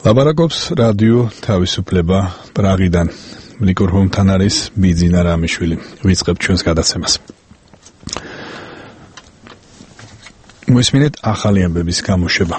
ლაბარაკობს რადიო თავისუფლება პრაღიდან. მიკროფონთან არის ბიძინა რამიშვილი. ვიწყებთ ჩვენს გადაცემას. მოისმინეთ ახალი ამბების გამოშვება.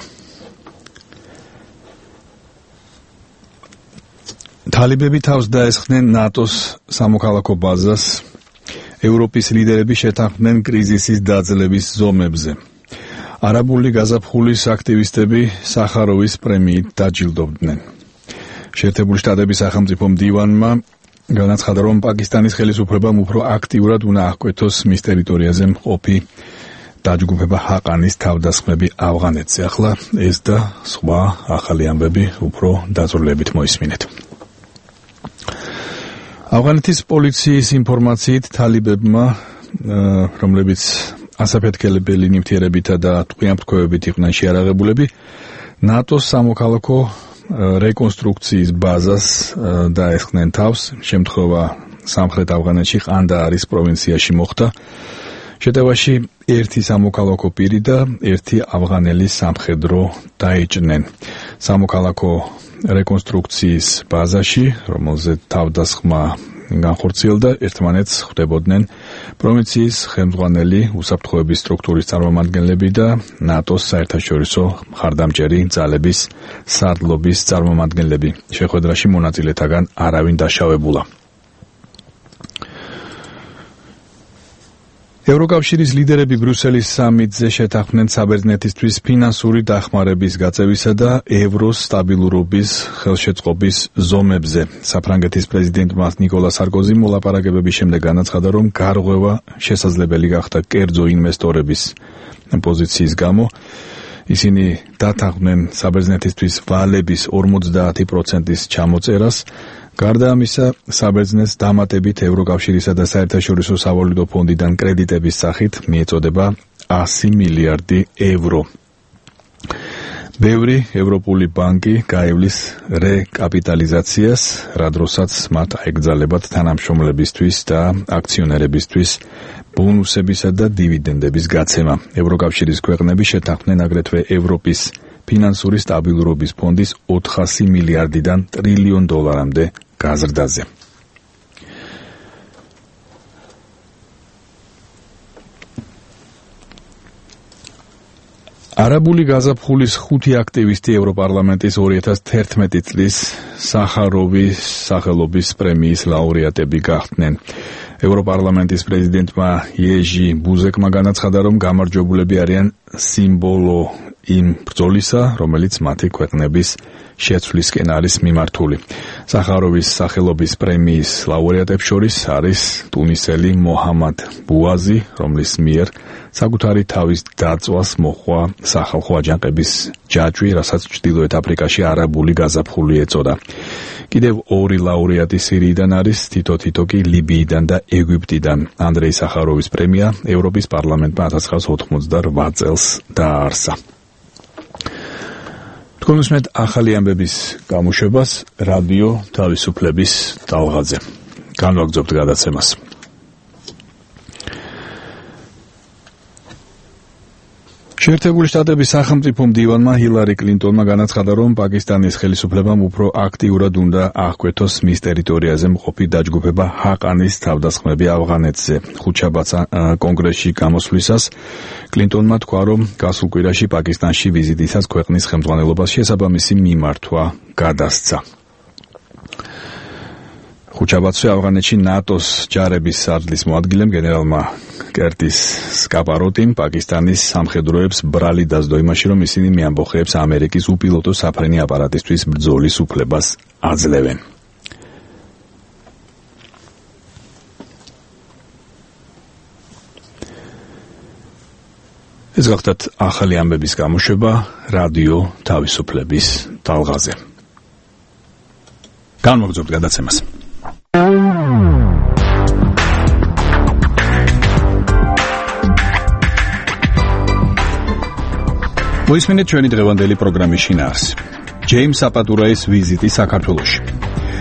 თალიბები თავს დაესხნენ ნატოს სამოქალაქო ბაზას. ევროპის ლიდერები შეთანხმდნენ კრიზისის დაძლევის ზომებზე. არაბული გაზაფხულის აქტივისტები სახაროვის პრემიით დაჯილდოვდნენ. შეერთებული შტატების სახელმწიფო მდივანმა განაცხადა, რომ პაკისტანის ხელისუფლებამ უფრო აქტიურად უნდა აღკვეთოს მის ტერიტორიაზე მყოფი დაჯგუფება ჰაყანის თავდასხმები ავღანეთზე. ახლა ეს და სხვა ახალი ამბები უფრო დაწვრილებით მოისმინეთ. ავღანეთის პოლიციის ინფორმაციით თალიბებმა, რომლებიც ასაფეთქებელი ნივთიერებითა და ტყვიამფრქვევებით იყვნენ შეარაღებულები, ნატოს სამოქალაქო რეკონსტრუქციის ბაზას დაესხნენ თავს. შემთხვევა სამხრეთ ავღანეთში ყანდაარის პროვინციაში მოხდა. შეტევაში ერთი სამოქალაქო პირი და ერთი ავღანელი სამხედრო დაიჭრნენ. სამოქალაქო რეკონსტრუქციის ბაზაში, რომელზეც თავდასხმა განხორციელდა, ერთმანეთს ხვდებოდნენ პროვინციის ხელმძღვანელი უსაფრთხოების სტრუქტურის წარმომადგენლები და ნატოს საერთაშორისო მხარდამჭერი ძალების სარდლობის წარმომადგენლები. შეხვედრაში მონაწილეთაგან არავინ დაშავებულა. ევროკავშირის ლიდერები ბრიუსელის სამიტზე შეთანხმდნენ საბერძნეთისთვის ფინანსური დახმარების გაწევისა და ევროს სტაბილურობის ხელშეწყობის ზომებზე. საფრანგეთის პრეზიდენტმა ნიკოლა სარკოზიმ მოლაპარაკებების შემდეგ განაცხადა, რომ გარღვევა შესაძლებელი გახდა კერძო ინვესტორების პოზიციის გამო. ისინი დათანხმდნენ საბერძნეთისთვის ვალების 50%-ის ჩამოწერას. გარდა ამისა, საბერძნეთს დამატებით ევროკავშირისა და საერთაშორისო სავალუტო ფონდიდან კრედიტების სახით მიეწოდება 100 მილიარდი ევრო. ბევრი ევროპული ბანკი გაივლის რეკაპიტალიზაციას, რა დროსაც მათ აეკრძალებათ თანამშრომლებისთვის და აქციონერებისთვის ბონუსებისა და დივიდენდების გაცემა. ევროკავშირის ქვეყნები შეთანხმდნენ აგრეთვე ევროპის ფინანსური სტაბილურობის ფონდის 400 მილიარდიდან ტრილიონ დოლარამდე გაზრდაზე. არაბული გაზაფხულის 5 აქტივისტი ევროპარლამენტის 2011 წლის სახაროვის სახელობის პრემიის ლაურეატები გახდნენ. ევროპარლამენტის პრეზიდენტმა იეჟი ბუზეკმა განაცხადა, რომ გამარჯვებულები არიან სიმბოლო იმ ბრძოლისა, რომელიც მათი ქვეყნების შეცვლისკენ არის მიმართული. სახაროვის სახელობის პრემიის ლაურეატებს შორის არის ტუნისელი მოჰამად ბუაზი, რომლის მიერ საკუთარი თავის დაწვას მოჰყვა სახალხო აჯანყების ჯაჭვი, რასაც ჩრდილოეთ აფრიკაში არაბული გაზაფხული ეწოდა. კიდევ 2 ლაურეატი სირიიდან არის, თითო კი ლიბიიდან და ეგვიპტიდან. ანდრეი სახაროვის პრემია ევროპის პარლამენტმა 1988 წელს დააარსა. თქვენ უსმენთ ახალი ამბების გამოშვებას რადიო თავისუფლების ტალღაზე. განვაგრძობთ გადაცემას. შეერთებული შტატების სახელმწიფო მდივანმა ჰილარი კლინტონმა განაცხადა, რომ პაკისტანის ხელისუფლებამ უფრო აქტიურად უნდა აღკვეთოს მის ტერიტორიაზე მყოფი დაჯგუფება ჰაყანის თავდასხმები ავღანეთზე. ხუთშაბათს კონგრესში გამოსვლისას კლინტონმა თქვა, რომ გასულ კვირაში პაკისტანში ვიზიტისას ქვეყნის ხელმძღვანელობას შესაბამისი მიმართვა გადასცა. ხუთშაბათსვე ავღანეთში ნატოს ჯარების სარდლის მოადგილემ გენერალმა კერტის სკაპაროტიმ პაკისტანის სამხედროებს ბრალი დასდო იმაში, რომ ისინი მეამბოხეებს ამერიკის უპილოტო საფრენი აპარატისთვის ბრძოლის უფლებას აძლევენ. ეს გახლდათ ახალი ამბების გამოშვება რადიო თავისუფლების ტალღაზე. განვაგრძობთ გადაცემას. მოისმინეთ ჩვენი დღევანდელი პროგრამის შინაარსი. ჯეიმს საპატურაის ვიზიტი საქართველოში.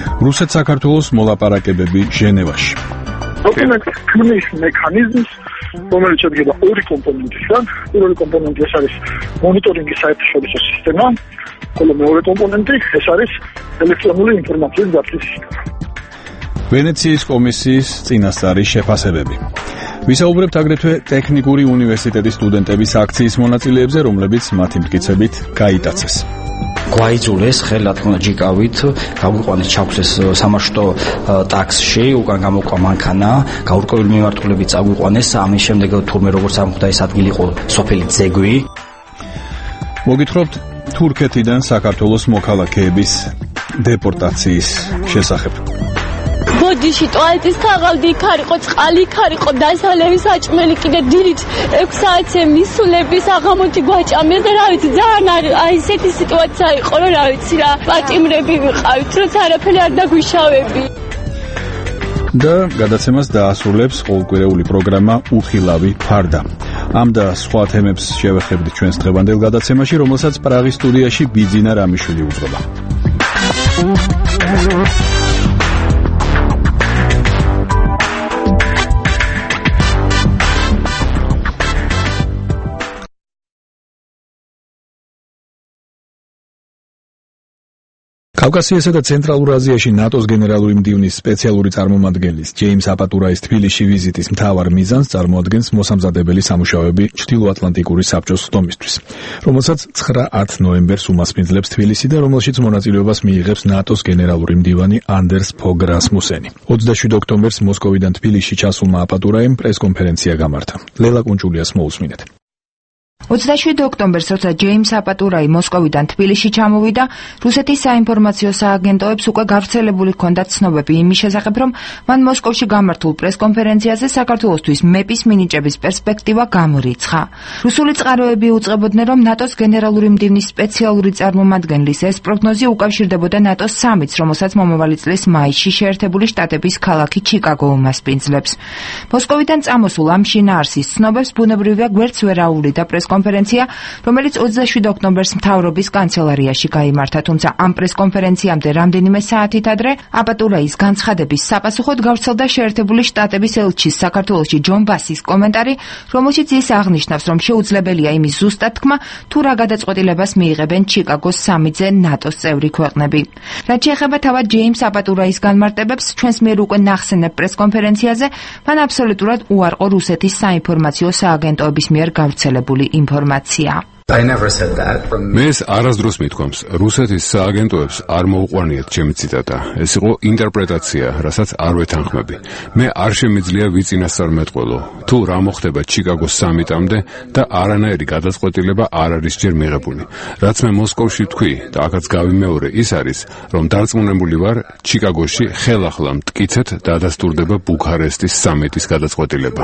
რუსეთ-საქართველოს მოლაპარაკებები ჟენევაში. Open access mechanisms რომელიც შედგება ორი კომპონენტისგან. პირველი კომპონენტი ეს არის მონიტორინგის საერთაშორისო სისტემა, ხოლო მეორე კომპონენტი ეს არის ელექტრონული ინფორმაციის დაცვის სისტემა. ვენეციის კომისიის წინასწარი შეფასებები. ვისაუბრებთ აგრეთვე ტექნიკური უნივერსიტეტის სტუდენტების აქციის მონაწილეებზე, რომლებიც მათი მტკიცებით გაიტაცეს. გვაიძულეს ხელად ჯიკავით, გაგვიყვანეს ჩაქვსეს სამარშტო ტაქსში, უკან გამოყვა მანქანა, გაურკვეველი მიმართულებით წაგვიყვანეს, ამის შემდეგ თურმე როგორც ამხდა ეს ადგილი იყო სოფელი ძეგვი. მოგითხრობთ თურქეთიდან საქართველოს მოქალაქეების დეპორტაციის შესახებ. ბოდიში ტუალეტის თაღავდი, იქ არისო წყალი, იქ არისო დასალევი საჭმელი, კიდე დილით 6 საათზე მისულების აღამოთი გვაჭამეს და რა ვიცი, ძალიან აი ესეთი სიტუაცია იყო, რომ რა ვიცი რა, პატიმრები ვიყავით, როცა არაფერი არ დაგვიშავები. და გადაცემას დაასრულებს ყოველკვირეული პროგრამა უხილავი ფარდა. ამ და სხვა თემებს შევეხებთ ჩვენს დღევანდელ გადაცემაში, რომელსაც პრაღის სტუდიაში ბიძინა რამიშვილი უძღვება. კავკასიასა და ცენტრალურ აზიაში ნატოს გენერალური მდივნის სპეციალური წარმომადგენლის ჯეიმს აპატურაის თბილისში ვიზიტის მთავარ მიზანს წარმოადგენს მოსამზადებელი სამუშაოები ჩრდილოატლანტიკური საბჭოს ხდომისთვის, რომელსაც 9-10 ნოემბერს უმასპინძლებს თბილისი და რომელშიც მონაწილეობას მიიღებს ნატოს გენერალური მდივანი ანდერს ფოგ რასმუსენი. 27 ოქტომბერს მოსკოვიდან თბილისში ჩასულმა აპატურაიმ პრესკონფერენცია გამართა. ლელა კუნჭულიას მოусმინეთ. 27 ოქტომბერს, როცა ჯეიმს აპატურაი მოსკოვიდან თბილისში ჩამოვიდა, რუსეთის საინფორმაციო სააგენტოებს უკვე გავრცელებული ჰქონდათ ცნობები იმის შესახებ, რომ მან მოსკოვში გამართულ პრესკონფერენციაზე საქართველოსთვის მეპის მინიჭების პერსპექტივა გამორიცხა. რუსული წყაროები უწყებოდნენ, რომ ნატოს გენერალური მდივნის სპეციალური წარმომადგენლის ეს პროგნოზი უკავშირდებოდა ნატოს სამიტს, რომელსაც მომავალი წლის მაისში შეერთებული შტატების ქალაქი ჩიკაგო უმასპინძლებს. მოსკოვიდან წამოსულ ამ შინაარსის ცნობებს ბუნებრივია გვერდს ვერ აუვლიდა პრესკონფერენცია, რომელიც 27 ოქტომბერს მთავრობის კანცელარიაში გაიმართა, თუმცა ამ პრესკონფერენციამდე რამდენიმე საათით ადრე აპატურაის განცხადების საპასუხოდ გავრცელდა შეერთებული შტატების ელჩის საქართველოში ჯონ ბასის კომენტარი, რომელშიც ის აღნიშნავს, რომ შეუძლებელია იმის ზუსტად თქმა, თუ რა გადაწყვეტილებას მიიღებენ ჩიკაგოს სამიტზე ნატოს წევრი ქვეყნები. რაც შეეხება თავად ჯეიმს აპატურაის განმარტებებს, ჩვენს მიერ უკვე ნახსენებ პრესკონფერენციაზე, მან აბსოლუტურად უარყო რუსეთის საინფორმაციო სააგენტოების მიერ გავრცელებული ინფორმაცია. მე ეს არასდროს მithქვამს, რუსეთის სააგენტოებს არ მოუყვანიათ ჩემი ციტატა. ეს იყო ინტერპრეტაცია, რასაც არ ვეთანხმები. მე არ შემიძლია ვიწინასწარმეტყველო, თუ რა მოხდება ჩიკაგოს სამიტამდე და არანაირი გადაწყვეტილება არ არის ჯერ მიღებული. რაც მე მოსკოვში ვთქვი და აქაც გავიმეორე, ის არის, რომ დარწმუნებული ვარ, ჩიკაგოში ხელახლა მტკიცედ დადასტურდება ბუქარესტის სამიტის გადაწყვეტილება.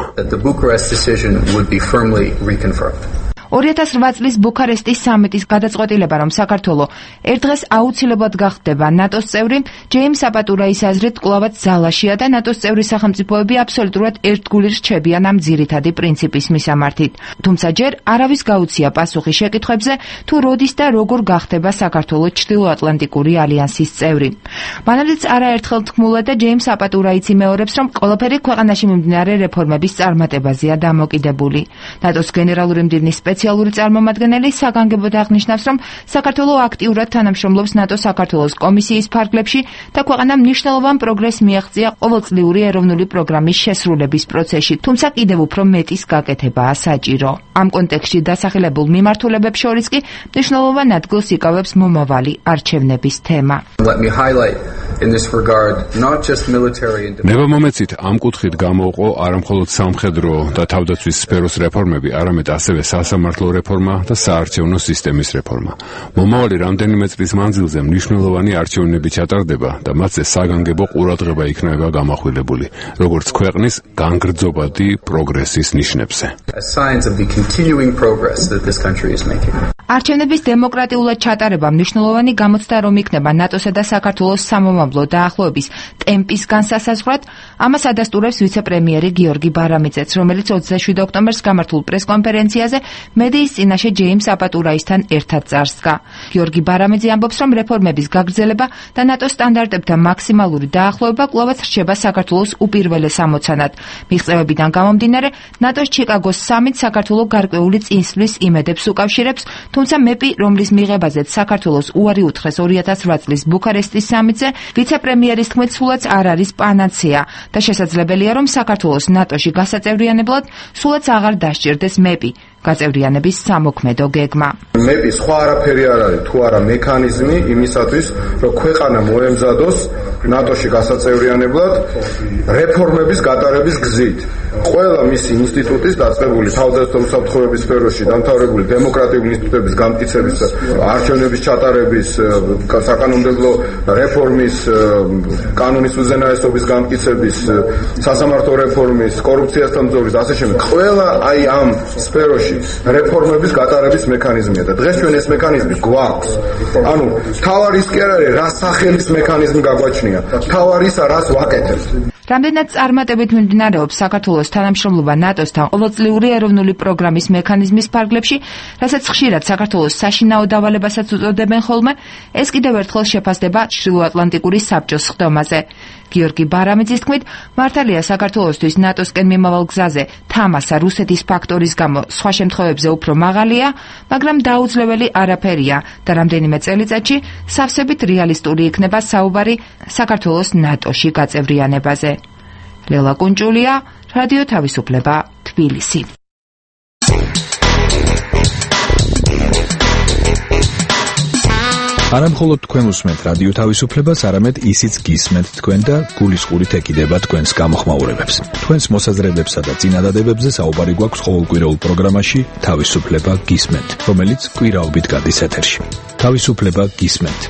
2008 წლის ბუქარესტის სამიტის გადაწყვეტილება, რომ საქართველო ერთ დღეს აუცილებლად გახდება ნატოს წევრი, ჯეიმს აპატურაის აზრით კვლავაც ძალაშია და ნატოს წევრი სახელმწიფოები აბსოლუტურად ერთგული რჩებიან ამ ძირითადი პრინციპის მისამართით. თუმცა ჯერ არავის გაუცია პასუხი შეკითხვებზე, თუ როდის და როგორ გახდება საქართველო ჩრდილოატლანტიკური ალიანსის წევრი. მანამდეც არაერთხელ თქმულა და ჯეიმს აპატურაიც იმეორებს, რომ ყველაფერი ქვეყანაში მიმდინარე რეფორმების წარმატებაზეა დამოკიდებული. ნატოს გენერალური მდივნის სპეციალური წარმომადგენელი საგანგებოდ აღნიშნავს, რომ საქართველო აქტიურად თანამშრომლობს ნატო-საქართველოს კომისიის ფარგლებში და ქვეყანამ მნიშვნელოვან პროგრესს მიაღწია ყოველწლიური ეროვნული პროგრამის შესრულების პროცესში, თუმცა კიდევ უფრო მეტის გაკეთებაა საჭირო. ამ კონტექსტში დასახელებულ მიმართულებებს შორის კი მნიშვნელოვან ადგილს იკავებს მომავალი არჩევნების თემა. ნებამომეცით ამ კუთხით გამოვყო არამხოლოდ სამხედრო და თავდაცვის სფეროს რეფორმები, არამედ ასევე სასამართლო რეფორმა და საარჩევნო სისტემის რეფორმა. მომავალი რამდენიმე წლის მანძილზე მნიშვნელოვანი არჩევნები ჩატარდება და მათზე საგანგებო ყურადღება იქნება გამახვილებული, როგორც ქვეყნის განგრძობადი პროგრესის ნიშნებზე. არჩევნების დემოკრატიულად ჩატარება მნიშვნელოვანი გამოცდა რომ იქნება ნატოსა და საქართველოს სამომავლო დაახლოების ტემპის განსასაზღვრად, ამას ადასტურებს ვიცე-პრემიერი გიორგი ბარამიძეც, რომელიც 27 ოქტომბერს გამართულ პრესკონფერენციაზე მედიის წინაშე ჯეიმს აპატურაისთან ერთად წარსდგა. გიორგი ბარამიძე ამბობს, რომ რეფორმების გაგრძელება და ნატოს სტანდარტებთან მაქსიმალური დაახლოება კვლავაც რჩება საქართველოს უპირველეს ამოცანად. მიღწევებიდან გამომდინარე, ნატოს ჩიკაგოს სამით საქართველოს გარკვეული წინსვლის იმედებს უკავშირებს, თუმცა მეპი, რომლის მიღებაზეც საქართველოს უარი უთხრეს 2008 წლის ბუქარესტის სამიტზე, ვიცე-პრემიერის თქმით, სულაც არ არის პანაცეა და შესაძლებელია, რომ საქართველოს ნატოში გასაწევრიანებლად სულაც აღარ დასჭირდეს მეპი. გაწევრიანების სამოქმედო გეგმა. მეპი სხვა არაფერი არ არის, თუ არა მექანიზმი იმისათვის, რომ ქვეყანა მოემზადოს ნატოში გასაწევრიანებლად რეფორმების გატარების გზით. ყველა მისი ინსტიტუტის დაწყებული თავდაცვითი უსაფრთხოების სფეროში დამთავრებული დემოკრატიული ინსტიტუტების გამტკიცების, არჩევნების ჩატარების, საკანონმდებლო რეფორმის, კანონის უზენაესობის გამტკიცების, სასამართლო რეფორმის, კორუფციასთან ბრძოლის და ასე შემდეგ. ყველა აი ამ სფეროში რეფორმების გატარების მექანიზმია და დღეს ჩვენ ეს მექანიზმი გვაქვს. ანუ თავარის კი არ არის, რა სახელის მექანიზმი გაგვაჩნია. თავარისა რას ვაკეთებთ. რამდენად წარმატებით მიმდინარეობს საქართველოს თანამშრომლობა ნატოსთან ყოველწლიური ეროვნული პროგრამის მექანიზმის ფარგლებში, რასაც ხშირად საქართველოს საშინაო დავალებასაც უწოდებენ ხოლმე, ეს კიდევ ერთხელ შეფასდება ჩრდილოატლანტიკური საბჭოს ხდომაზე. გიორგი ბარამიძის თქმით, მართალია საქართველოსთვის ნატოსკენ მიმავალ გზაზე თამასა რუსეთის ფაქტორის გამო სხვა შემთხვევებზე უფრო მაღალია, მაგრამ დაუძლეველი არაფერია და რამდენიმე წელიწადში სავსებით რეალისტური იქნება საუბარი საქართველოს ნატოში გაწევრიანებაზე. ლელა კუნჭულია, რადიო თავისუფლება, თბილისი. არა მხოლოდ თქვენ უსმენთ რადიო თავისუფლებას, არამედ ისიც გისმენთ თქვენ და გულისყურით ეკიდება თქვენს გამოხმაურებებს. თქვენს მოსაზრებებსა და წინადადებებზე საუბარი გვაქვს ყოველკვირეულ პროგრამაში თავისუფლება გისმენთ, რომელიც კვირაობით გადის ეთერში. თავისუფლება გისმენთ.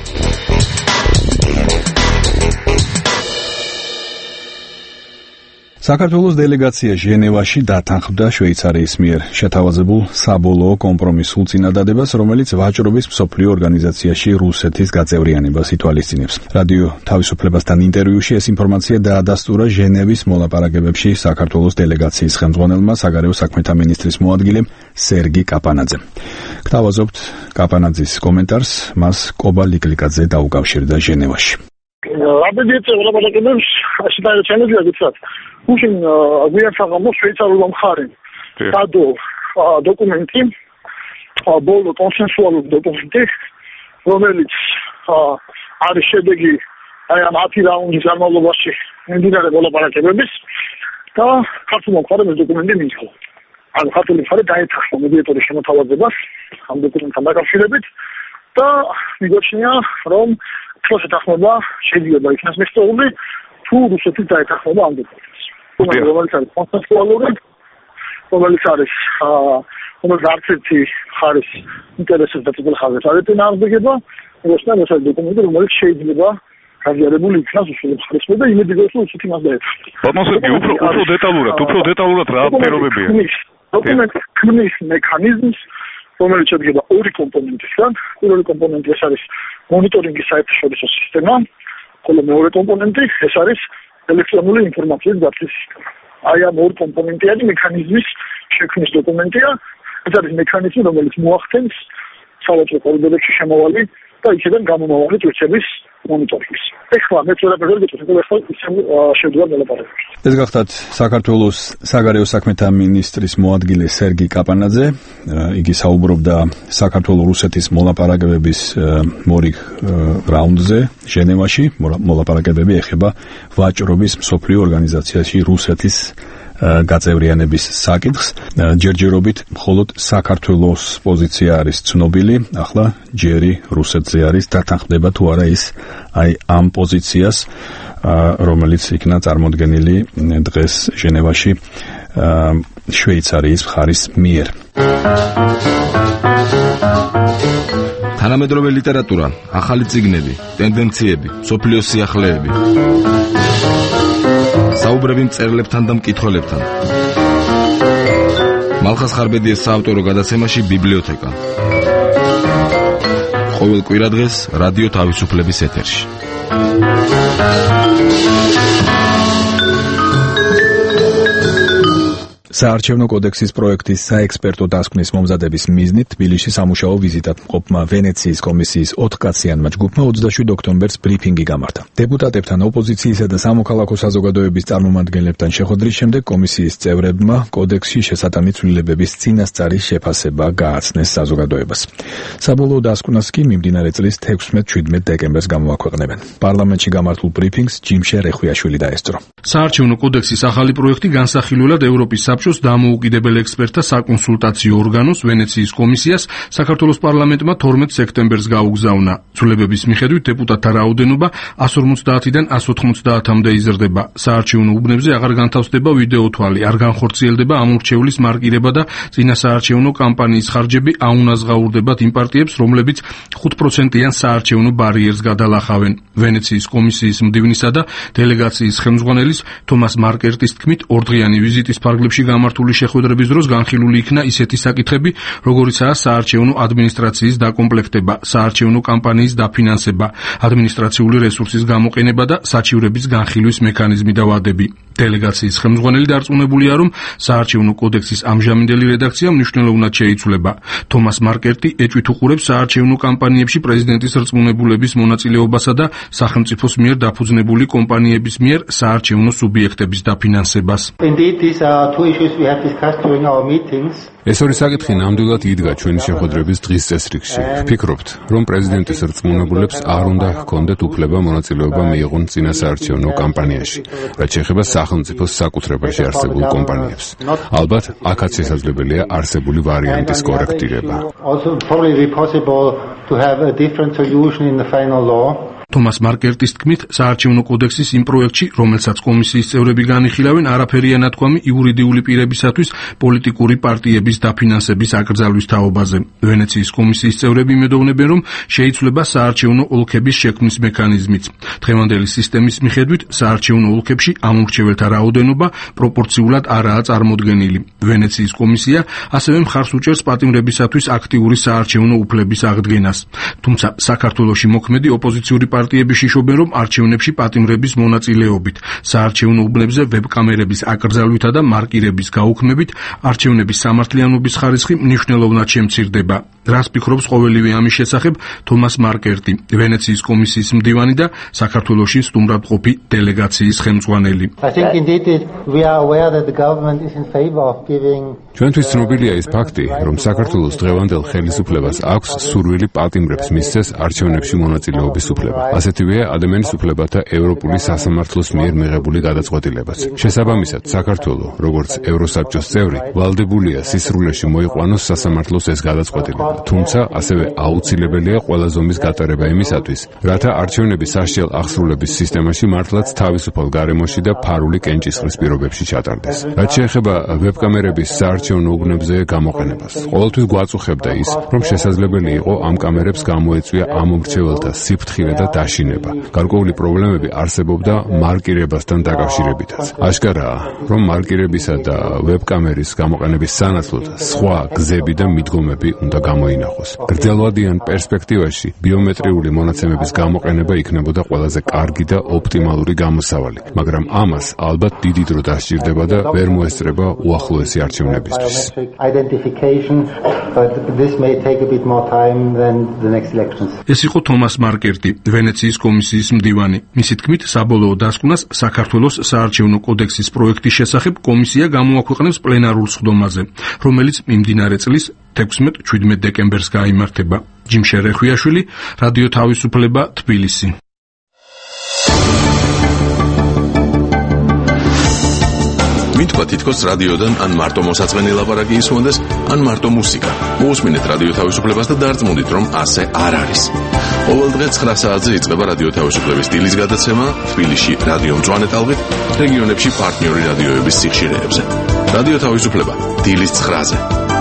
საქართველოს დელეგაცია ჟენევაში დათანხმდა შვეიცარიის მიერ შეთავაზებულ საბოლოო კომპრომისულ წინადადებას, რომელიც ვაჭრობის მსოფლიო ორგანიზაციაში რუსეთის გაწევრიანებას ითვალისწინებს. რადიო თავისუფლებასთან ინტერვიუში ეს ინფორმაცია დაადასტურა ჟენევის მოლაპარაკებებში საქართველოს დელეგაციის ხელმძღვანელმა, საგარეო საქმეთა მინისტრის მოადგილემ სერგი კაპანაძემ. გთავაზობთ კაპანაძის კომენტარს, მას კობა ლიკლიკაძე დაუკავშირდა ჟენევაში. Abediyet olabileceklerimiz aslında çenezi yazıklar. Bu için güvençağımı Şveycar'la mxarin. Tado dokumenti, bol konsensual dokumenti, რომელიც არის შედეგი აი ამ 10 რაუნდის განმავლობაში მიმდინარე მოლაპარაკებების და ქართულ მხარეს დოკუმენტი მიიღო. ანუ ქართული მხარე დაეთანხმა მედიატორის შემოთავაზებას ამ დოკუმენტთან დაკავშირებით და მიგოჩნია რომ ეს დახმობა შეიძლება იქნას მიღწეული თუ რუსეთის დაეთანხმება ამ დოკუმენტს. რომელიც არის კონსენსუალური, რომელიც არის რომელიც არც ერთი ხარის ინტერესებს და წითელ ხაზებს არ ეწინააღმდეგება, მოსნა ეს დოკუმენტი, რომელიც შეიძლება გაზიარებული იქნას უშუალო ხარისხმა და იმედი გვაქვს რომ ისეთი მას დაეთანხმება. ბატონსები, უფრო დეტალურად რა ფერობებია? დოკუმენტი ქმნის მექანიზმს, რომელიც შედგება ორი კომპონენტისგან. პირველი კომპონენტი ეს არის მონიტორინგის საერთაშორისო სისტემა, ხოლო მეორე კომპონენტი ეს არის ელექტრონული ინფორმაციის დაცვის სისტემა. აი ამ ორ კომპონენტიანი მექანიზმის შექმნის დოკუმენტია. ეს არის მექანიზმი, რომელიც მოახდენს სავაჭრო კორიდორებში შემოვალი და იქიდან გამომავალი ტვირთების მონიტორინგს. ეხლა მე ვერაფერს ვერ გეტყვით, ეხლა ისევ შევდივარ მოლაპარაკებაში. ეს გახლავთ საქართველოს საგარეო საქმეთა მინისტრის მოადგილე სერგი კაპანაძე. იგი საუბრობდა საქართველოს-რუსეთის მოლაპარაკებების მორიგ რაუნდზე ჟენევაში. მოლაპარაკებები ეხება ვაჭრობის მსოფლიო ორგანიზაციაში რუსეთის გაწევრიანების საკითხს. ჯერჯერობით მხოლოდ საქართველოს პოზიცია არის ცნობილი, ახლა ჯერი რუსეთზე არის დათანხმდება თუ არა ის აი ამ პოზიციას, რომელიც იქნა წარმოდგენილი დღეს ჟენევაში შვეიცარიის მხარის მიერ. თანამედროვე ლიტერატურა, ახალი წიგნები, ტენდენციები, მსოფლიოს სიახლეები. საუბრები მწერლებთან და მკითხველებთან. მალხას ხარბედიას საავტორო გადაცემაში ბიბლიოთეკა. ყოველ კვირადღეს რადიო თავისუფლების ეთერში. საარჩევნო კოდექსის პროექტის საექსპერტო დასკვნის მომზადების მიზნით თბილისში სამუშაო ვიზიტად მყოფმა ვენეციის კომისიის 4 კაციანმა ჯგუფმა 27 ოქტომბერს ბრიფინგი გამართა. დეპუტატებთან, ოპოზიციისა და სამოქალაქო საზოგადოების წარმომადგენლებთან შეხვედრის შემდეგ კომისიის წევრებმა კოდექსში შესატანი ცვლილებების წინასწარი შეფასება გააცნეს საზოგადოებას. საბოლოო დასკვნას კი მიმდინარე წლის 16-17 დეკემბერს გამოაქვეყნებენ. პარლამენტში გამართულ ბრიფინგს ჯიმშე რეხვიაშვილი დაესწრო. საარჩევნო კოდექსის ახალი პროექტი განსახილველად ევროპის საბჭოს დამოუკიდებელ ექსპერტთა საკონსულტაციო ორგანოს ვენეციის კომისიას საქართველოს პარლამენტმა 12 სექტემბერს გაუგზავნა. ცვლილებების მიხედვით დეპუტატთა რაოდენობა 150-დან 190-მდე იზრდება. საარჩევნო უბნებზე აღარ განთავსდება ვიდეო თვალი, არ განხორციელდება ამორჩევლის მარკირება და წინასაარჩევნო კამპანიის ხარჯები აუნაზღაურდებათ იმ პარტიებს, რომლებიც 5%-იან საარჩევნო ბარიერს გადალახავენ. ვენეციის კომისიის მდივნისა და დელეგაციის ხელმძღვანელის თომას მარკერტის თქმით, ორდღიანი ვიზიტის ფარგლებში გამართული შეხვედრების დროს განხილული იქნა ისეთი საკითხები, როგორიცაა საარჩევნო ადმინისტრაციის დაკომპლექტება, საარჩევნო კამპანიის დაფინანსება, ადმინისტრაციული რესურსის გამოყენება და საჩივრების განხილვის მექანიზმი და ვადები. დელეგაციის ხელმძღვანელი დარწმუნებულია, რომ საარჩევნო კოდექსის ამჟამინდელი რედაქცია მნიშვნელოვნად შეიცვლება. თომას მარკერტი ეჭვით უყურებს საარჩევნო კამპანიებში პრეზიდენტის რწმუნებულების მონაწილეობასა და სახელმწიფოს მიერ დაფუძნებული კომპანიების მიერ საარჩევნო სუბიექტების დაფინანსებას. ეს ორი საკითხი ნამდვილად იდგა ჩვენი შეხვედრების დღის წესრიგში. ვფიქრობთ, რომ პრეზიდენტის რწმუნებულებს არ უნდა ჰქონდეთ უფლება მონაწილეობა მიიღონ წინასაარჩევნო კამპანიაში, რაც შეეხება სახელმწიფოს საკუთრებაში არსებულ კომპანიებს. ალბათ, აქაც შესაძლებელია არსებული ვარიანტის კორექტირება. თომას მარკერტის თქმით, საარჩევნო კოდექსის იმ პროექტში, რომელსაც კომისიის წევრები განიხილავენ, არაფერია ნათქვამი იურიდიული პირებისათვის პოლიტიკური პარტიების დაფინანსების აკრძალვის თაობაზე. ვენეციის კომისიის წევრები იმედოვნებენ, რომ შეიცვლება საარჩევნო ოლქების შექმნის მექანიზმიც. დღევანდელი სისტემის მიხედვით, საარჩევნო ოლქებში ამორჩეველთა რაოდენობა პროპორციულად არაა წარმოდგენილი. ვენეციის კომისია ასევე მხარს უჭერს პატიმრებისათვის აქტიური საარჩევნო უფლების აღდგენას. თუმცა საქართველოში მოქმედი ოპოზიციური პარტიები შიშობენ, რომ არჩევნებში პატიმრების მონაწილეობით, საარჩევნო უბნებზე ვებკამერების აკრძალვითა და მარკირების გაუქმებით არჩევნების სამართლიანობის ხარისხი მნიშვნელოვნად შემცირდება. რას ფიქრობს ყოველივე ამის შესახებ თომას მარკერტი, ვენეციის კომისიის მდივანი და საქართველოში სტუმრად ყოფი დელეგაციის ხელმძღვანელი. ჩვენთვის ცნობილია ის ფაქტი, რომ საქართველოს დღევანდელ ხელისუფლებას აქვს სურვილი პატიმრებს მისცეს არჩევნებში მონაწილეობის უფლება. ასეთივეა ადამიანის უფლებათა ევროპული სასამართლოს მიერ მიღებული გადაწყვეტილებაც. შესაბამისად, საქართველო, როგორც ევროსაბჭოს წევრი, ვალდებულია სისრულეში მოიყვანოს სასამართლოს ეს გადაწყვეტილება. თუმცა, ასევე აუცილებელია ყველა ზომის გატარება იმისათვის, რათა არჩევნები სასჯელ აღსრულების სისტემაში მართლაც თავისუფალ გარემოში და ფარული კენჭისყრის პირობებში ჩატარდეს. რაც შეეხება ვებკამერების საარჩევნო უბნებზე გამოყენებას, ყოველთვის გვაწუხებდა ის, რომ შესაძლებელი იყო ამ კამერებს გამოეწვია ამომრჩეველთა სიფრთხილე და დაშინება. გარკვეული პრობლემები არსებობდა მარკირებასთან დაკავშირებითაც. აშკარაა, რომ მარკირებისა და ვებკამერის გამოყენების სანაცვლოდ სხვა გზები და მიდგომები უნდა გამოინახოს. გრძელვადიან პერსპექტივაში ბიომეტრიული მონაცემების გამოყენება იქნებოდა ყველაზე კარგი და ოპტიმალური გამოსავალი, მაგრამ ამას ალბათ დიდი დრო დასჭირდება და ვერ მოესწრება უახლოესი არჩევნებისთვის. ეს იყო თომას მარკერტი, ვენეციის კომისიის მდივანი. მისი თქმით, საბოლოო დასკვნას საქართველოს საარჩევნო კოდექსის პროექტის შესახებ კომისია გამოაქვეყნებს პლენარულ სხდომაზე, რომელიც მიმდინარე წლის 16-17 დეკემბერს გაიმართება. ჯიმშე რეხვიაშვილი, რადიო თავისუფლება, თბილისი. მითქვა თითქოს რადიოდან ან მარტო მოსაწყენი ლაპარაკი ისმოდეს, ან მარტო მუსიკა. მოусმინეთ რადიო თავისუფლებას და დარწმუნდით, რომ ასე არ არის. ყოველ დღე 9 საათზე იწყება რადიო თავისუფლების დილის გადაცემა თბილისში რადიო მწვანე ტალღით, რეგიონებში პარტნიორი რადიოების სიხშირეებზე. რადიო თავისუფლება დილის 9-ზე.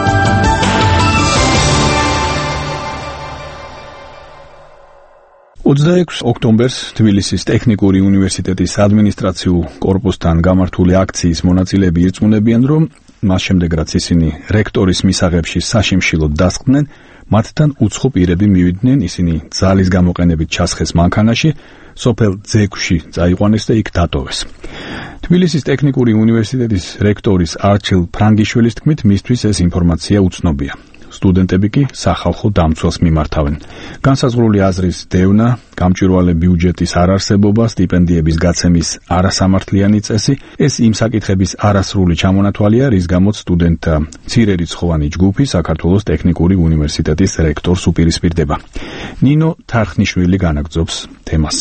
26 ოქტომბერს თბილისის ტექნიკური უნივერსიტეტის ადმინისტრაციულ კორპუსთან გამართული აქციის მონაწილეები ირწმუნებიან, რომ მას შემდეგ რაც ისინი რექტორის მისაღებში საშიმშილოდ დასწყდნენ, მათთან უცხო პირები მივიდნენ, ისინი ძალის გამოყენებით ჩასხეს მანქანაში, სოფელ ძეგვში წაიყვანეს და იქ დატოვეს. თბილისის ტექნიკური უნივერსიტეტის რექტორის არჩილ ფრანგიშვილის თქმით, მისთვის ეს ინფორმაცია უცნობია. სტუდენტები კი სახალხო დამცველს მიმართავენ. განსაზღვრული აზრის დევნა, გამჭვირვალე ბიუჯეტის არარსებობა, სტიპენდიების გაცემის არასამართლიანი წესი, ეს იმ საკითხების არასრული ჩამონათვალია, რის გამოც სტუდენტთა მცირერიცხოვანი ჯგუფი საქართველოს ტექნიკური უნივერსიტეტის რექტორს უპირისპირდება. ნინო თარხნიშვილი განაგრძობს თემას.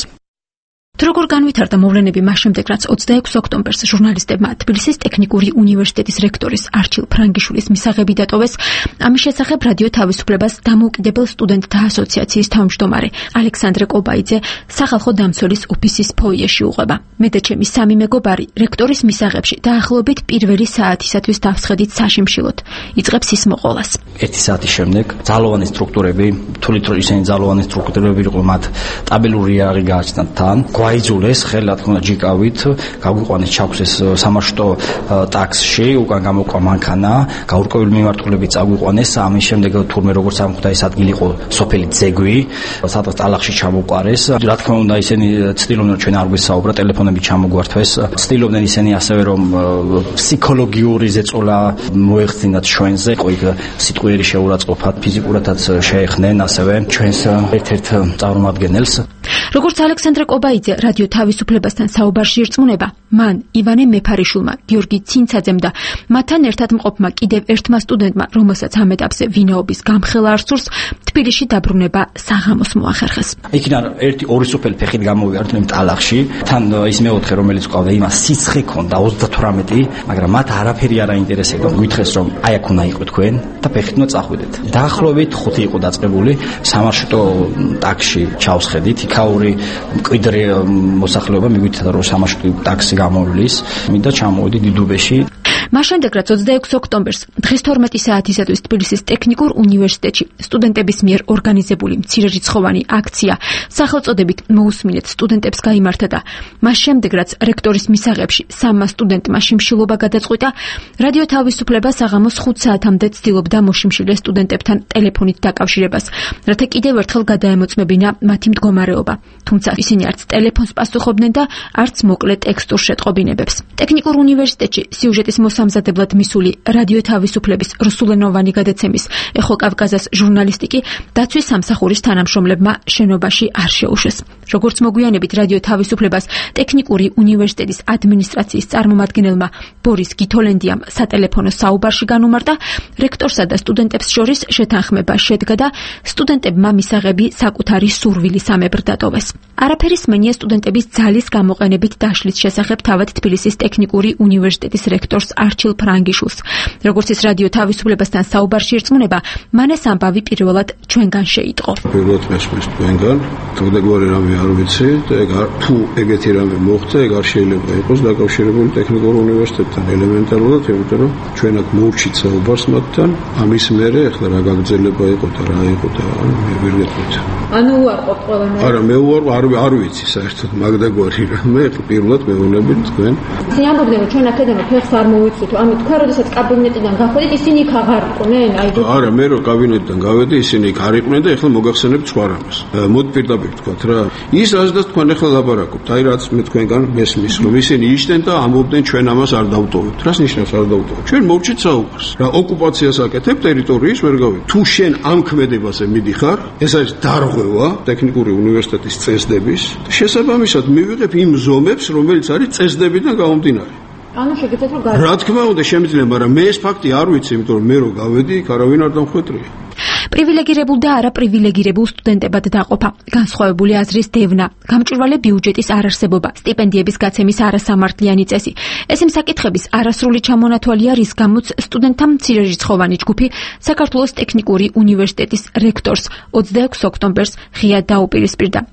როგორ განვითარდა მოვლენები მას შემდეგ, რაც 26 ოქტომბერს ჟურნალისტებმა თბილისის ტექნიკური უნივერსიტეტის რექტორის არჩილ ფრანგიშვილის მისაღები დატოვეს, ამის შესახებ რადიო თავისუფლებას დამოუკიდებელ სტუდენტთა ასოციაციის თავმჯდომარე ალექსანდრე კობაიძე სახალხო დამცველის ოფისის ფოიეში უყვება. მე და ჩემი სამი მეგობარი რექტორის მისაღებში დაახლოებით პირველი საათისათვის დავსხედით საშიმშილოდ. იწყებს ის მოყოლას. 1 საათის შემდეგ ძალოვანი სტრუქტურები, თulit რომ ისინი ძალოვანი სტრუქტურები იყო, მათ სტაბილური იარაღი გააჩნდათ თან. გვაიძულეს ხელა თქმა უნდა ჯიკავით, გაგვიყვანეს ჩაქვსეს სამაშტო ტაქსში, უკან გამოყვა მანქანა, გაურკვეველი მიმართულებით წაგვიყვანეს, ამის შემდეგ თურმე როგორც ამხდა ეს ადგილი იყო სოფელი ძეგვი, სადაც ტალახში ჩამოყარეს. რა თქმა უნდა ისინი ცდილობდნენ ჩვენ არ გვესაუბრა, ტელეფონები ჩამოგვართვეს. ცდილობდნენ ისინი ასევე რომ ფსიქოლოგიური ზეწოლა მოეხდინათ ჩვენზე, ყოიგ სიტყვიერი შეურაცხყოფა, ფიზიკურადაც შეეხნენ ასევე ჩვენს ერთ-ერთ წარმომადგენელს. როგორც ალექსანდრე კობაიძე რადიო თავისუფლებასთან საუბარში ირწმუნება, მან ივანე მეფარიშვილმა, გიორგი ცინცაძემ და მათთან ერთად მყოფმა კიდევ ერთმა სტუდენტმა, რომელსაც ამ ეტაპზე ვინაობის გამხელა არ სურს, თბილისში დაბრუნება საღამოს მოახერხეს. იქიდან ორი სოფელი ფეხით გამოვიარდნენ ტალახში, თან ის მეოთხე რომელიც ყავდა, იმას სიცხე ქონდა 38, მაგრამ მათ არაფერი არ აინტერესებდა. გითხეს რომ აი აქ უნდა იყო თქვენ და ფეხით უნდა წახვიდეთ. დაახლოებით 5 იყო დაწყებული, სამარშრუტო ტაქსში ჩავსხედით, იქაური მკვიდრი მოსახლეობა მიგვითხრა რომ სამაშტო ტაქსი გამოვლის, მინდა ჩამოვიდით დიდუბეში. მას შემდეგ რაც 26 ოქტომბერს დღეს 12 საათისათვის თბილისის ტექნიკურ უნივერსიტეტში სტუდენტების მიერ ორგანიზებული მცირერიცხოვანი აქცია სახელწოდებით მოусმინეთ სტუდენტებს გაიმართა და მას შემდეგ რაც რექტორის მისაღებში 3 სტუდენტმა შიმშილობა გადაწყვიტა, რადიო თავისუფლება საღამოს 5 საათამდე ცდილობდა მოშიმშილე სტუდენტებთან ტელეფონით დაკავშირებას, რათა კიდევ ერთხელ გადაემოწმებინა მათი მდგომარეობა. თუმცა ისინი არც ტელეფონს პასუხობდნენ და არც მოკლე ტექსტურ შეტყობინებებს. ტექნიკურ უნივერსიტეტში სიუჟეტის მოსამზადებლად მისული რადიო თავისუფლების რუსულენოვანი გადაცემის ეხო კავკაზას ჟურნალისტიკი დაცვის სამსახურის თანამშრომლებმა შენობაში არ შეუშვეს. როგორც მოგვიანებით რადიო თავისუფლებას ტექნიკური უნივერსიტეტის ადმინისტრაციის წარმომადგენელმა ბორის გითოლენდიამ სატელეფონო საუბარში განუმარტა, რექტორსა და სტუდენტებს შორის შეთანხმება შედგა და სტუდენტებმა მისაღები საკუთარი სურვილისამებრ დატოვეს. არაფერის მენია სტუდენტების ძალის გამოყენებით დაშლის შესახებ თავად თბილისის ტექნიკური უნივერსიტეტის რექტორს არჩილ ფრანგიშვილს. როგორც ის რადიო თავისუფლებასთან საუბარში ირწმუნება, მან ეს ამბავი პირველად ჩვენგან შეიტყო. პირველად მესმის თქვენგან, თუნდაგვარი რამე არ ვიცი და თუ ეგეთი რამე მოხდა, ეგ არ შეიძლება იყოს დაკავშირებული ტექნიკურ უნივერსიტეტთან ელემენტარულად, იმიტომ რომ ჩვენ აქ მოვჩით საუბარს მათთან, ამის მერე ახლა რა გაგრძელება იყო და რა იყო და მე ვერ გეტყვით. ანუ უარყოფთ ყველანაირად? არა, მე არ ვიცი საერთოდ მაგდაგვარი რამე, პირველად მეუბნებით თქვენ. ისინი ამბობდნენ რომ ჩვენ აქედან ფეხს არ მოვიცვით, ანუ თქვენ როდესაც კაბინეტიდან გახვედით, ისინი იქ აღარ იყვნენ? არა, მე რომ კაბინეტიდან გავედი, ისინი იქ არ იყვნენ და ახლა მოგახსენებთ სხვა რამეს. მოდი პირდაპირ თქვათ რა. ის რაზეც თქვენ ახლა ლაპარაკობთ, აი რაც მე თქვენგან მესმის, რომ ისინი იჯდნენ და ამბობდნენ ჩვენ ამას არ დავტოვებთ. რას ნიშნავს არ დავტოვებთ? ჩვენ მოვჭით საუბარს. რა ოკუპაციას აკეთებ ტერიტორიის ვერ გავიგე. თუ შენ ამ ქმედებაზე მიდიხარ, ეს არის დარღვევა ტექნიკური უნივერსიტეტის წესდების. შესაბამისად მივიღებ იმ ზომებს, რომელიც არის წესდებიდან გამომდინარე. ანუ შეგეძლოთ რომ რა თქმა უნდა შემიძლია, მაგრამ მე ეს ფაქტი არ ვიცი, იმიტომ რომ მე რო გავედი, იქ არავინ არ დამხვეტრია. პრივილეგირებულ და არაპრივილეგირებულ სტუდენტებად დაყოფა, განსხვავებული აზრის დევნა, გამჭვირვალე ბიუჯეტის არარსებობა, სტიპენდიების გაცემის არასამართლიანი წესი. ეს იმ საკითხების არასრული ჩამონათვალია, რის გამოც სტუდენტთა მცირერიცხოვანი ჯგუფი საქართველოს ტექნიკური უნივერსიტეტის რექტორს 26 ოქტომბერს ღიად დაუპირისპირდა.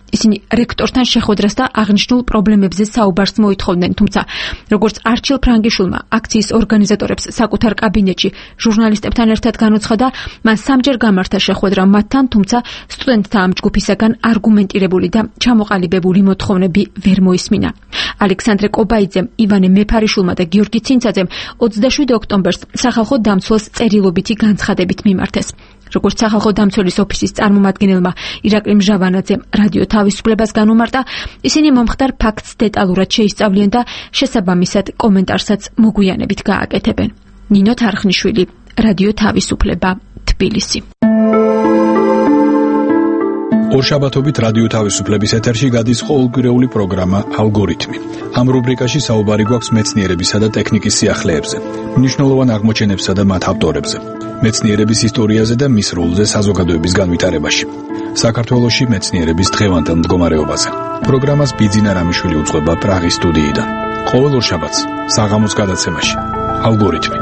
ისინი რექტორთან შეხვედრას და აღნიშნულ პრობლემებზე საუბარს მოითხოვდნენ, თუმცა როგორც არჩილ ფრანგიშვილმა აქციის ორგანიზატორებს საკუთარ კაბინეტში ჟურნალისტებთან ერთად განუცხადა, მან სამჯერ გამართა შეხვედრა მათთან, თუმცა სტუდენტთა ამ ჯგუფისაგან არგუმენტირებული და ჩამოყალიბებული მოთხოვნები ვერ მოისმინა. ალექსანდრე კობაიძემ, ივანე მეფარიშვილმა და გიორგი ცინცაძემ 27 ოქტომბერს სახალხო დამცველს წერილობითი განცხადებით მიმართეს. როგორც სახალხო დამცველის ოფისის წარმომადგენელმა ირაკლი მჟავანაძემ რადიო თავისუფლებას განუმარტა, ისინი მომხდარ ფაქტს დეტალურად შეისწავლიან და შესაბამისად კომენტარსაც მოგვიანებით გააკეთებენ. ნინო თარხნიშვილი, რადიო თავისუფლება, თბილისი. ორშაბათობით რადიო თავისუფლების ეთერში გადის ყოველკვირეული პროგრამა ალგორითმი. ამ რუბრიკაში საუბარი გვაქვს მეცნიერებისა და ტექნიკის სიახლეებზე, მნიშვნელოვან აღმოჩენებსა და მათ ავტორებზე, მეცნიერების ისტორიაზე და მის როლზე საზოგადოების განვითარებაში. საქართველოში მეცნიერების დღევანდელ მდგომარეობაზე. პროგრამას ბიძინა რამიშვილი უძღვება პრაღის სტუდიიდან. ყოველ ორშაბათს საღამოს გადაცემაში ალგორითმი.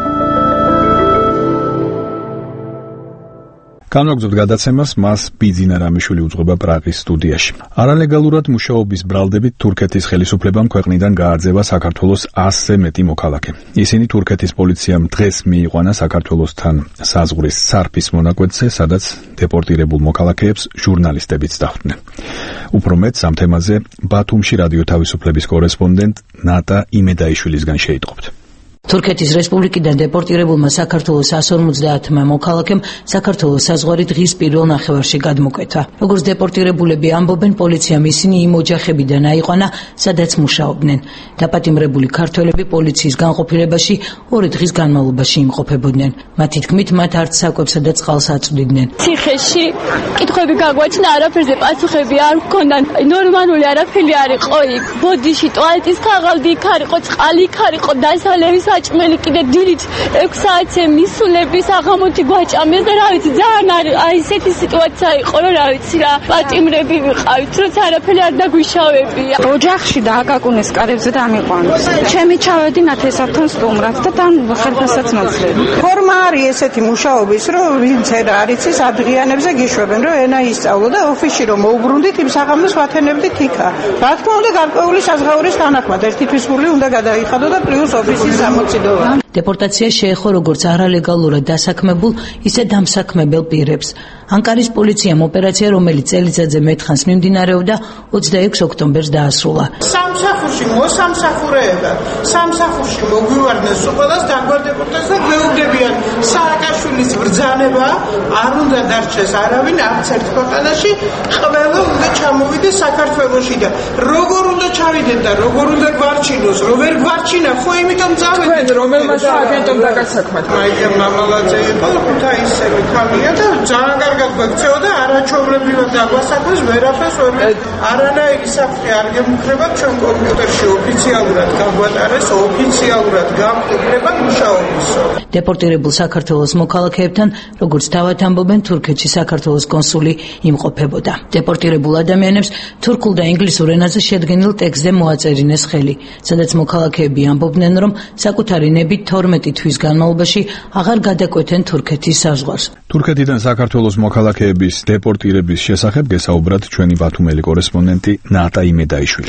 განვაგრძობთ გადაცემას, მას ბიძინა რამიშვილი უძღვება პრაღის სტუდიაში. არალეგალურად მუშაობის ბრალდებით თურქეთის ხელისუფლებამ ქვეყნიდან გააძევა საქართველოს 100-ზე მეტი მოქალაქე. ისინი თურქეთის პოლიციამ დღეს მიიყვანა საქართველოსთან საზღვრის სარფის მონაკვეთზე, სადაც დეპორტირებულ მოქალაქეებს ჟურნალისტებიც დახვდნენ. უფრო მეტს ამ თემაზე ბათუმში რადიო თავისუფლების კორესპონდენტ ნატა იმედაიშვილისგან შეიტყობთ. თურქეთის რესპუბლიკიდან დეპორტირებულმა საქართველოს 150 მოქალაქემ საქართველოს საზღვარი დღის პირველ ნახევარში გადმოკვეთა. როგორც დეპორტირებულები ამბობენ, პოლიციამ ისინი იმ ოჯახებიდან აიყვანა, სადაც მუშაობდნენ. დაპატიმრებული ქართველები პოლიციის განყოფილებაში 2 დღის განმავლობაში იმყოფებოდნენ. მათი თქმით, მათ არც საკვებსა და წყალს აწვდიდნენ. ციხეში კითხვები გაგვაჩნდა, არაფერზე პასუხები არ გქონდა. ნორმალური არაფერი არ იყო იქ. ბოდიში ტუალეტის ქაღალდი იქ არ იყო, წყალი იქ არ იყო, დასალევი საჭმელი კიდე დილით 6 საათზე მისულები საღამოთი გვაჭამეს და რა ვიცი, ძალიან აი ესეთი სიტუაცია იყო, რომ რა ვიცი რა, პატიმრები ვიყავით, როცა არაფერი არ დაგვიშავებია. ოჯახში და აკაკუნეს კარებზე დამიყვანეს. ჩემი ჩავედი ნათესავთან სტუმრად და თან ხელფასსაც მოძლევი. ფორმა არის ესეთი მუშაობის, რომ ვინც არ იცის ადრიანებზე გიშვებენ, რომ ენა ისწავლო და ოფისში რომ მოუბრუნდით, იმ საღამოს ვათენებდით იქა. რა თქმა უნდა, გარკვეული საზღაურის თანახმად ერთი თვისმული უნდა გადაიხადო და პლუს ოფისის დეპორტაცია შეეხო როგორც არალეგალურად დასაქმებულ, ისე დამსაქმებელ პირებს. ანკარის პოლიციამ ოპერაცია, რომელიც წელიწადზე მეტხანს მიმდინარეობდა, 26 ოქტომბერს დაასრულა. სამსახურში მოსამსახურეება, სამსახურში მოგვივარდნენ სულ დაგვარდებოდეს და გვეუბნებიან, სააკაშვილის ბრძანება არ უნდა დარჩეს არავინ არც ერთ ქვეყანაში, ყველა უნდა ჩამოვიდეს საქართველოში და როგორ უნდა ჩავიდნენ და როგორ უნდა გვარჩინოს, რომ ვერ გვარჩინა, ხო იმიტომ წავედით რომელმა სააგენტომ დაგასაქმათ. მაიკა მამალაძე იყო, ქუთაისელი ქალია და ძალიან კარგად გვექცეოდა, არაჩვეულებრივად დაგვასაქმეს, ვერაფერს ვერ არანაირი საფრთხე არ გემუქრება, ჩვენ კომპიუტერში ოფიციალურად გაგვატარეს, ოფიციალურად გამყურება მუშაობის. დეპორტირებულ საქართველოს მოქალაქეებთან, როგორც თავად ამბობენ, თურქეთში საქართველოს კონსული იმყოფებოდა. დეპორტირებულ ადამიანებს თურქულ და ინგლისურ ენაზე შედგენილ ტექსტზე მოაწერინეს ხელი, სადაც მოქალაქეები ამბობდნენ, რომ საკუთარი ნებით 12 თვის განმავლობაში აღარ გადაკვეთენ თურქეთის საზღვარს. თურქეთიდან საქართველოს მოქალაქეების დეპორტირების შესახებ გესაუბრათ ჩვენი ბათუმელი კორესპონდენტი ნატა იმედაიშვილი.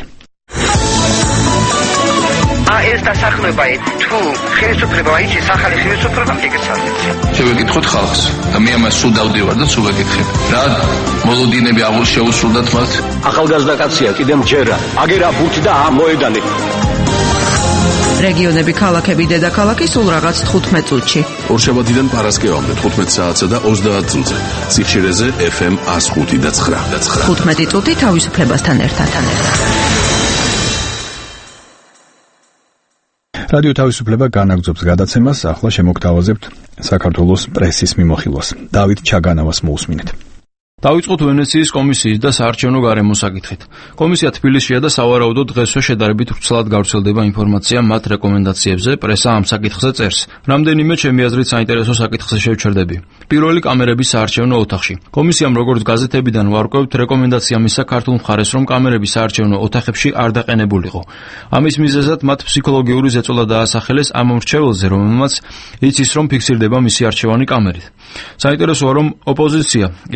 ეს დასახლება თუ ხელისუფლება აიჩის ახალი ხელისუფლება მიგეცადეთ. შევეკითხოთ ხალხს და მე ამას სულ დავდივარ და სულ ვეკითხებ. რა მოლოდინები შეუსრულდათ მათ? ახალგაზრდა კაცია, კიდე მჯერა. აგერა ბურთი და მოედანი. რეგიონები, ქალაქები, დედაქალაქი სულ რაღაც 15 წუთში. ორშაბათიდან პარასკევამდე 15 საათსა და 30 წუთზე. სიხშირეზე FM 105 და 9. 15 წუთი თავისუფლებასთან ერთად. რადიო თავისუფლება განაგრძობს გადაცემას, ახლა შემოგთავაზებთ საქართველოს პრესის მიმოხილვას. დავით ჩაგანავას მოусმინეთ. დავიწყოთ ვენეციის კომისიის და საარჩევნო გარემოს საკითხით. კომისია თბილისშია და სავარაუდოდ დღესვე შედარებით ვრცლად გავრცელდება ინფორმაცია მათ რეკომენდაციებზე, პრესა ამ საკითხზე წერს. რამდენიმე ჩემი აზრით საინტერესო საკითხზე შევჩერდები. პირველი კამერების საარჩევნო ოთახში. კომისიამ როგორც გაზეთებიდან ვარკვევთ, რეკომენდაცია მისცა ქართულ მხარეს, რომ კამერები საარჩევნო ოთახებში არ დაყენებულიყო. ამის მიზეზად მათ ფსიქოლოგიური ზეწოლა დაასახელეს ამ მრჩეველზე, რომელმაც იცის, რომ ფიქსირდება მისი არჩევანი კამერით. საინტერესოა, რომ ოპოზიცია, ის ნაწილი,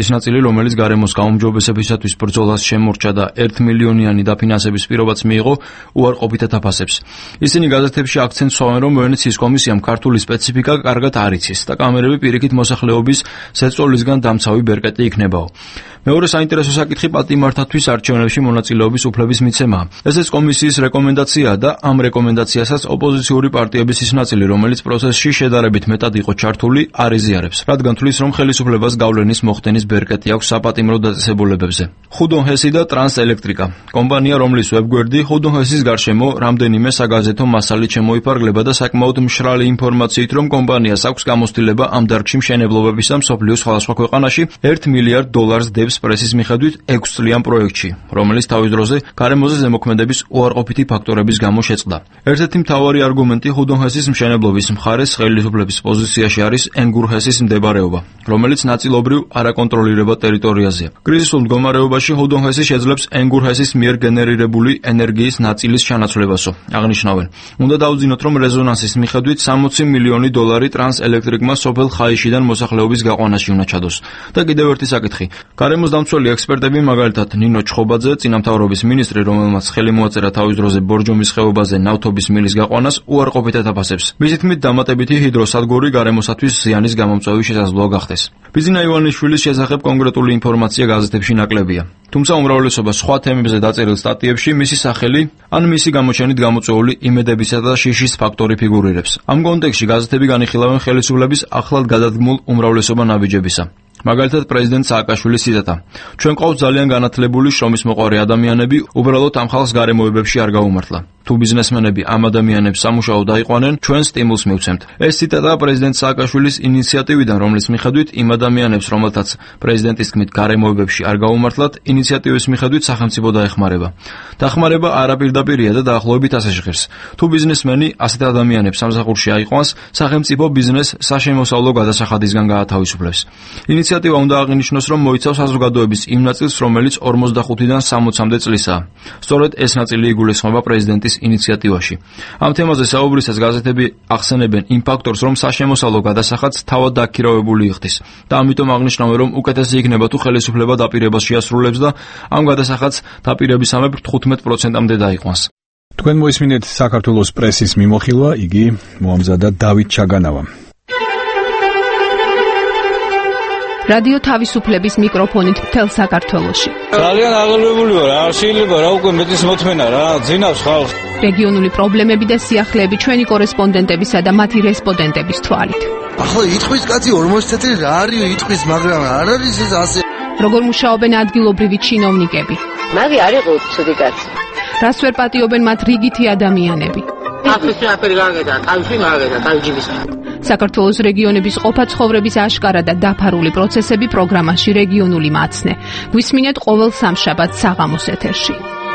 რომელიც გარემოს გაუმჯობესებისათვის ბრძოლას შემორჩა და 1 მილიონიანი დაფინანსების პირობაც მიიღო, უარყოფით ეთაფასებს. ისინი გაზეთებში აქცენტს უსვამენ, რომ ვენეციის კომისიამ ქართული სპეციფიკა კარგად არ იცის და კამერები პირიქით მოსახლეობის ზეწოლისგან დამცავი ბერკეტი იქნებაო. მეორე საინტერესო საკითხი პატიმართათვის არჩევნებში მონაწილეობის უფლების მიცემაა. ესეც კომისიის რეკომენდაციაა და ამ რეკომენდაციასაც ოპოზიციური პარტიების ის ნაწილი, რომელიც პროცესში შედარებით მეტად იყო ჩართული, არ იზიარებს, რადგან თვლის, რომ ხელისუფლებას გავლენის მოხდენის ბერკეტი აქვს საპატიმრო დაწესებულებებზე. ხუდონჰესი და ტრანსელექტრიკა კომპანია, რომლის ვებგვერდი ხუდონჰესის გარშემო რამდენიმე საგაზეთო მასალით შემოიფარგლება და საკმაოდ მშრალი ინფორმაციით, რომ კომპანიას აქვს გამოცდილება ამ დარგში მშენებლობებისა მსოფლიოს სხვადასხვა ქვეყანაში $1 მილიარდ დებს პრესის მიხედვით 6 წლიან პროექტში, რომელიც თავის დროზე გარემოზე ზემოქმედების უარყოფითი ფაქტორების გამო შეწყდა. ერთ-ერთი მთავარი არგუმენტი ხუდონჰესის მშენებლობის მხარეს ხელისუფლების პოზიციაში არის ენგურჰესის მდებარეობა, რომელიც ნაწილობრივ არაკონტროლირებად ტერიტორიაზეა. კრიზისულ მდგომარეობაში ხუდონჰესი შეძლებს ენგურჰესის მიერ გენერირებული ენერგიის ნაწილის ჩანაცვლებასო, აღნიშნავენ. უნდა დავძინოთ, რომ რეზონანსის მიხედვით $60 მილიონი ტრანსელექტრიკმა სოფელ ხაიშიდან მოსახლეობის გაყვანაში უნდა ჩადოს. და კიდევ ერთი საკითხი. გარემოს დამცველი ექსპერტები, მაგალითად ნინო ჩხობაძე, წინამთავრობის მინისტრი, რომელმაც ხელი მოაწერა თავის დროზე ბორჯომის ხეობაზე ნავთობის მილის გაყვანას, უარყოფით ეთაფასებს. მისი თქმით, დამატებითი ჰიდროსადგური გარემოსათვის ზიანის გამომწვევი შესაძლოა გახდეს. ბიზნა ივანიშვილის შესახებ კონკრეტული ინფორმაცია გაზეთებში ნაკლებია. თუმცა უმრავლესობა სხვა თემებზე დაწერილ სტატიებში მისი სახელი ან მისი გამოჩენით გამოწვეული იმედებისა და შიშის ფაქტორი ფიგურირებს. ამ კონტექსტში გაზეთები განიხილავენ ხელისუფლების ახლად გადადგმულ უმრავლესობა ნაბიჯებისა. მაგალითად, პრეზიდენტ სააკაშვილის ციტატა: ჩვენ ყავს ძალიან განათლებული შრომის მოყვარე ადამიანები, უბრალოდ ამ ხალხს გარემოებებში არ გაუმართლა. თუ ბიზნესმენები ამ ადამიანებს სამუშაოდ აიყვანენ, ჩვენ სტიმულს მივცემთ. ეს ციტატა პრეზიდენტ სააკაშვილის ინიციატივიდან, რომლის მიხედვით იმ ადამიანებს, რომელთაც პრეზიდენტის თქმით გარემოებებში არ გაუმართლათ, ინიციატივის მიხედვით სახელმწიფო დაეხმარება. დახმარება არაპირდაპირია და დაახლოებით ასე ჟღერს. თუ ბიზნესმენი ასეთ ადამიანებს სამსახურში აიყვანს, სახელმწიფო ბიზნესს საშემოსავლო გადასახადისგან გაათავისუფლებს. ინიციატივა უნდა აღინიშნოს, რომ მოიცავს საზოგადოების იმ ნაწილს, რომელიც 45-დან 60-მდე წლისაა. სწორედ ეს ნაწილი იგულისხმება პრეზიდენტის ინიციატივაში. ამ თემაზე საუბრისას გაზეთები ახსენებენ იმ ფაქტორს, რომ საშემოსავლო გადასახადს თავად დაქირავებული იხდის და ამიტომ აღნიშნავენ, რომ უკეთესი იქნება თუ ხელისუფლება დაპირებას შეასრულებს და ამ გადასახადს დაპირებისამებრ 15%-მდე დაიყვანს. თქვენ მოისმინეთ საქართველოს პრესის მიმოხილვა, იგი მოამზადა დავით ჩაგანავამ. რადიო თავისუფლების მიკროფონით მთელ საქართველოში. ძალიან აღელვებული ვარ, არ შეიძლება რა უკვე მეტის მოთმენა რა, ძინავს ხალხს. რეგიონული პრობლემები და სიახლეები ჩვენი კორესპონდენტებისა და მათი რესპონდენტების თვალით. ახლა იტყვის კაცი 40 წელი რა არის იტყვის, მაგრამ არ არის ეს ასე. როგორ მუშაობენ ადგილობრივი ჩინოვნიკები? მაგი არ იყო ცუდი კაცი. რას ვერ პატიობენ მათ რიგითი ადამიანები? ახლა შეაფერი გაგედა, თავში მაგედა, თავჯიბის. საქართველოს რეგიონების ყოფა ცხოვრების აშკარა და დაფარული პროცესები პროგრამაში რეგიონული მაცნე. გვისმინეთ ყოველ სამშაბათს საღამოს ეთერში.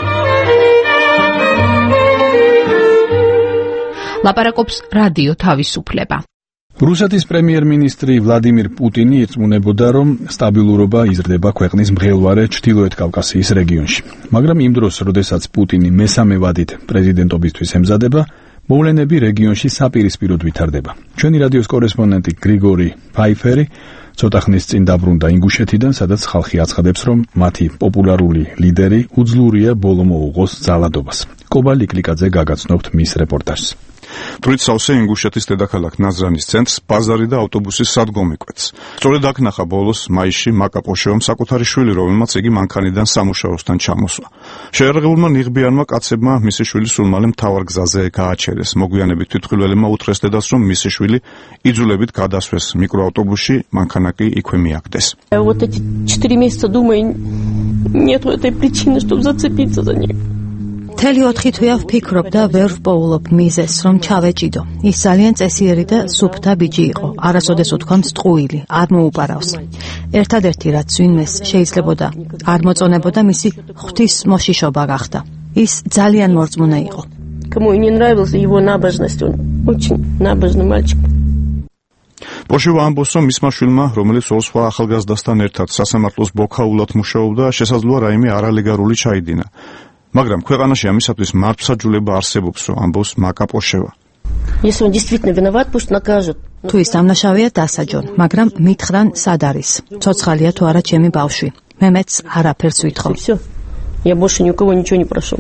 ლაპარაკობს რადიო თავისუფლება. რუსეთის პრემიერ-მინისტრი ვლადიმირ პუტინი ირწმუნებოდა, რომ სტაბილურობა იზრდება ქვეყნის მღელვარე ჩრდილოეთ კავკასიის რეგიონში. მაგრამ იმ დროს, როდესაც პუტინი მესამე ვადით პრეზიდენტობისთვის ემზადება, მოვლენები რეგიონში საპირისპიროდ ვითარდება. ჩვენი რადიოს კორესპონდენტი გრიგორი ფაიფერი ცოტა ხნის წინ დაბრუნდა ინგუშეთიდან, სადაც ხალხი აცხადებს, რომ მათი პოპულარული ლიდერი უძლურია ბოლო მოუღოს ძალადობას. კობა ლიკლიკაძე გაგაცნობთ მის რეპორტაჟს. თვით სავსე ინგუშეთის დედაქალაქ ნაზრანის ცენტრს ბაზარი და ავტობუსის სადგომი კვეთს. სწორედ აქ ნახა ბოლოს მაისში მაკაპოშევამ საკუთარი შვილი, რომელმაც იგი მანქანიდან სამუშაოსთან ჩამოსვა. შეერაღებულმა ნიღბიანმა კაცებმა მისი შვილი სულ მალე მთავარ გზაზე გააჩერეს. მოგვიანებით თვითმხილველებმა უთხრეს დედას, რომ მისი შვილი იძულებით გადასვეს მიკროავტობუსში, მანქანა კი იქვე მიაგდეს. Вот эти 4 месяца думаю, нету этой причины, чтобы зацепиться за нее. მთელი 4 თვეა ვფიქრობ და ვერ ვპოულობ მიზეს, რომ ჩავეჭიდო. ის ძალიან წესიერი და სუფთა ბიჭი იყო. არასოდეს უთქვამს ტყუილი, არ მოუპარავს. ერთადერთი რაც ვინმეს შეიძლებოდა არ მოწონებოდა მისი ღვთის მოშიშობა გახდა. ის ძალიან მორწმუნე იყო. Кому не нравилась его набожность, он очень набожный мальчик. პოშევა ამბობს, რომ მისმა შვილმა, რომელიც ორ სხვა ახალგაზრდასთან ერთად სასამართლოს ბოქაულად მუშაობდა, შესაძლოა რაიმე არალეგალური ჩაიდინა. მაგრამ ქვეყანაში ამისათვის მართლმსაჯულება არსებობს, ამბობს მაკაპოშევა. Если он действительно виноват, пусть накажут. თუ ის დამნაშავეა, დასაჯონ, მაგრამ მითხრან სად არის? ცოცხალია თუ არა ჩემი ბავშვი? მე მეც არაფერს ვითხოვ. Всё. Я больше ни у кого ничего не прошу.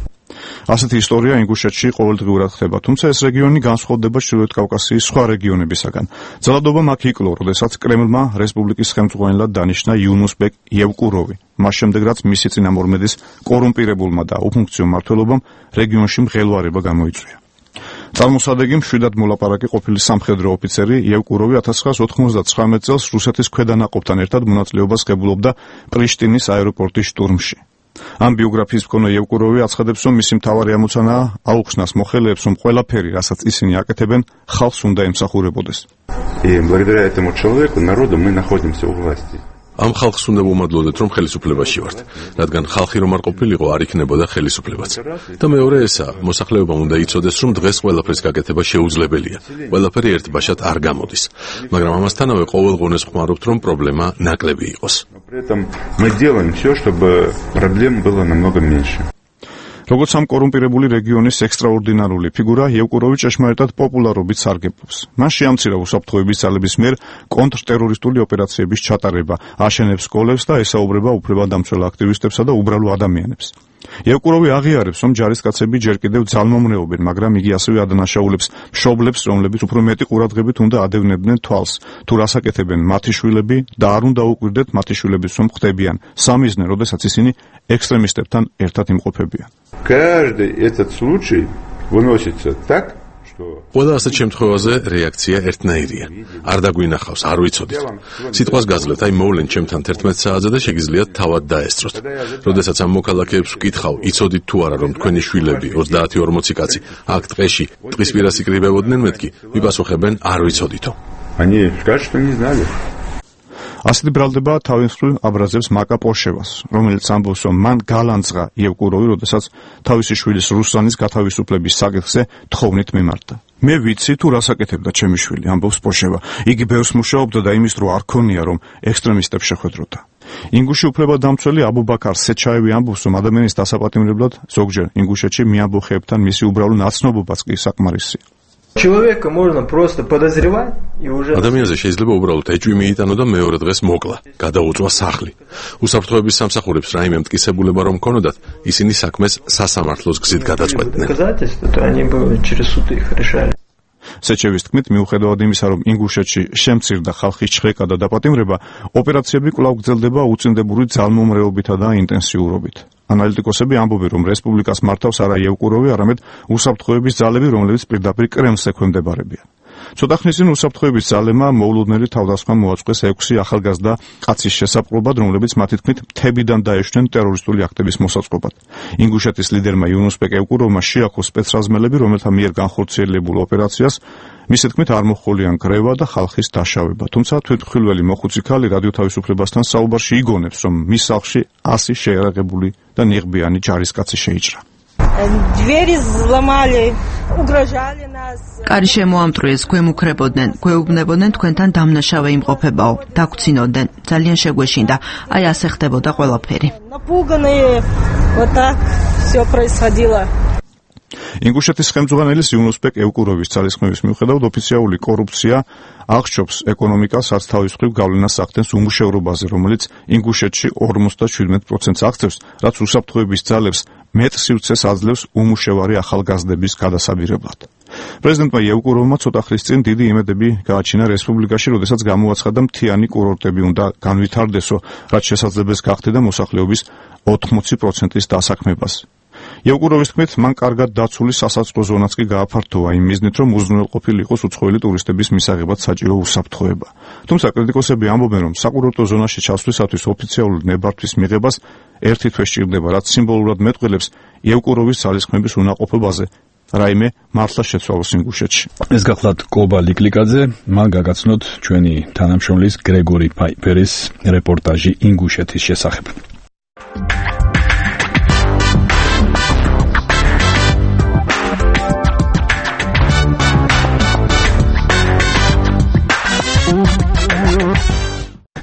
ასეთი ისტორია ინგუშეთში ყოველდღიურად ხდება, თუმცა ეს რეგიონი განსხვავდება ჩრდილოეთ კავკასიის სხვა რეგიონებისაგან. ძალადობა აქ იკლო, როდესაც კრემლმა რესპუბლიკის ხელმძღვანელად დანიშნა იუნუსბეკ იევკუროვი. მას შემდეგ რაც მისი წინამორბედის კორუმპირებულმა და უფუნქციო მმართველობამ რეგიონში მღელვარება გამოიწვია. წარმოსადეგი მშვიდად მოლაპარაკე ყოფილი სამხედრო ოფიცერი იევკუროვი 1999 წელს რუსეთის ქვედანაყოფთან ერთად მონაწილეობას ღებულობდა პრიშტინის აეროპორტის შტურმში. ამ ბიოგრაფიის მქონე იევკუროვი აცხადებს, რომ მისი მთავარი ამოცანაა აუხსნას მოხელეებს, რომ ყველაფერი, რასაც ისინი აკეთებენ, ხალხს უნდა ემსახურებოდეს. И благодаря этому человеку, народу, мы находимся у власти. ამ ხალხს უნდა ვუმადლოდეთ, რომ ხელისუფლებაში ვართ, რადგან ხალხი რომ არ ყოფილიყო, არ იქნებოდა ხელისუფლებაც. და მეორე ესაა, მოსახლეობამ უნდა იცოდეს, რომ დღეს ყველაფრის გაკეთება შეუძლებელია. ყველაფერი ერთბაშად არ გამოდის. მაგრამ ამასთანავე ყოველ ღონეს ხმარობთ, რომ პრობლემა ნაკლები იყოს. При этом мы делаем все, чтобы проблем было намного меньше. როგორც ამ კორუმპირებული რეგიონის ექსტრაორდინარული ფიგურა, იევკუროვი ჭეშმარიტად პოპულარობით სარგებლობს. მან შეამცირა უსაფრთხოების ძალების მიერ კონტრტერორისტული ოპერაციების ჩატარება, აშენებს სკოლებს და ესაუბრება უფლებადამცველ აქტივისტებსა და უბრალო ადამიანებს. იევკუროვი აღიარებს, რომ ჯარისკაცები ჯერ კიდევ ძალმომრეობენ, მაგრამ იგი ასევე ადანაშაულებს მშობლებს, რომლებიც უფრო მეტი ყურადღებით უნდა ადევნებდნენ თვალს, თუ რას აკეთებენ მათი შვილები და არ უნდა უკვირდეთ მათი შვილების რომ ხდებიან სამიზნე, როდესაც ისინი ექსტრემისტებთან ერთად იმყოფებიან. Каждый этот случай выносится так, ყველა ასეთ შემთხვევაზე რეაქცია ერთნაირია. არ დაგვინახავს, არ ვიცოდით. სიტყვას გაძლევთ, აი მოვლენ ჩემთან 11 საათზე და შეგიძლიათ თავად დაესწროთ. როდესაც ამ მოქალაქეებს ვკითხავ, იცოდით თუ არა, რომ თქვენი შვილები 30-40 კაცი აქ ტყეში ტყის პირას იკრიბებოდნენ მეთქი, მიპასუხებენ, არ ვიცოდითო. Они скажут, что не знали. ასეთი ბრალდება თავის მხრივ აბრაზებს მაკა პოშევას, რომელიც ამბობს, რომ მან გალანძღა იევკუროვი, როდესაც თავისი შვილის რუსლანის გათავისუფლების საკითხზე თხოვნით მიმართა. მე ვიცი თუ რას აკეთებდა ჩემი შვილი, ამბობს პოშევა. იგი ბევრს მუშაობდა და იმის დრო არ ქონია, რომ ექსტრემისტებს შეხვედროდა. ინგუში უფლებადამცველი აბუბაქარ სეჩაევი ამბობს, რომ ადამიანის დასაპატიმრებლად ზოგჯერ ინგუშეთში მიამბოხეებთან მისი უბრალო ნაცნობობაც კი საკმარისია. Человека можно просто подозревать и уже ადამიანზე შეიძლება უბრალოდ ეჭვი მიიტანო და მეორე დღეს მოკლა, გადაუწვა სახლი. უსაფრთხოების სამსახურებს რაიმე მტკიცებულება რომ ქონოდათ, ისინი საქმეს სასამართლოს გზით გადაწყვეტდნენ. доказательства, то они бы через суд их решали. სეჩევის თქმით, მიუხედავად იმისა, რომ ინგუშეთში შემცირდა ხალხის ჩხრეკა და დაპატიმრება, ოპერაციები კვლავ გრძელდება უწინდებური ძალმომრეობითა და ინტენსიურობით. ანალიტიკოსები ამბობენ, რომ რესპუბლიკას მართავს არა იევკუროვი, არამედ უსაფრთხოების ძალები, რომლებიც პირდაპირ კრემლს ექვემდებარებიან. ცოტა ხნის წინ უსაფრთხოების ძალებმა მოულოდნელი თავდასხმა მოაწყვეს 6 ახალგაზრდა კაცის შესაყრობად, რომლებიც მათი თქმით მთებიდან დაეშვნენ ტერორისტული აქტების მოსაწყობად. ინგუშეთის ლიდერმა იუნუსბეკ იევკუროვმა შეაქოს სპეცრაზმელები, რომელთა მიერ განხორციელებულ ოპერაციას მისი თქმით არ მოჰყოლიან კრევა და ხალხის დაშავება. თუმცა თვითმხილველი მოხუცი ქალი რადიო თავისუფლებასთან საუბარში იგონებს, რომ მის სახლში 100 შეერაღებული და ნიღბიანი ჯარისკაცი შეიჭრა. Двери взломали, угрожали нас. კარი შემოამტვრიეს, გვემუქრებოდნენ, გვეუბნებოდნენ თქვენთან დამნაშავე იმყოფებაო, დაგვრცინოდნენ, ძალიან შეგვეშინდა. აი ასე ხდებოდა ყველაფერი. Напуганные, вот так все происходило. ინგუშეთის ხელმძღვანელის იუნუსბეკ იევკუროვის ძალისხმევის მიუხედავად ოფიციალური კორუფცია აღჭობს ეკონომიკას, რაც თავის მხრივ გავლენას ახდენს უმუშევრობაზე, რომელიც ინგუშეთში 57%-ს აღწევს, რაც უსაფრთხოების ძალებს მეტ სივრცეს აძლევს უმუშევარი ახალგაზრდების გადასაბირებლად. პრეზიდენტმა იევკუროვმა ცოტა ხნის წინ დიდი იმედები გააჩინა რესპუბლიკაში, როდესაც გამოაცხადა მთიანი კურორტები უნდა განვითარდესო, რაც შესაძლებელს გახდა და მოსახლეობის 80%-ის დასაქმებას. იევკუროვის თქმით, მან კარგად დაცული სასაწყო ზონაც კი გააფართოვა იმ მიზნით, რომ უზრუნველყოფილი იყოს უცხოელი ტურისტების მისაღებად საჭირო უსაფრთხოება. თუმცა კრიტიკოსები ამბობენ, რომ საკურორტო ზონაში ჩასვლისათვის ოფიციალური ნებართვის მიღებას ერთი თვე სჭირდება, რაც სიმბოლურად მეტყველებს იევკუროვის ძალისხმების უნაყოფობაზე რაიმე მართლა შეცვალოს ინგუშეთში. ეს გახლავთ კობა ლიკლიკაძე, მან გაგაცნოთ ჩვენი თანამშრომლის გრეგორი ფაიფერის რეპორტაჟი ინგუშეთის შესახებ.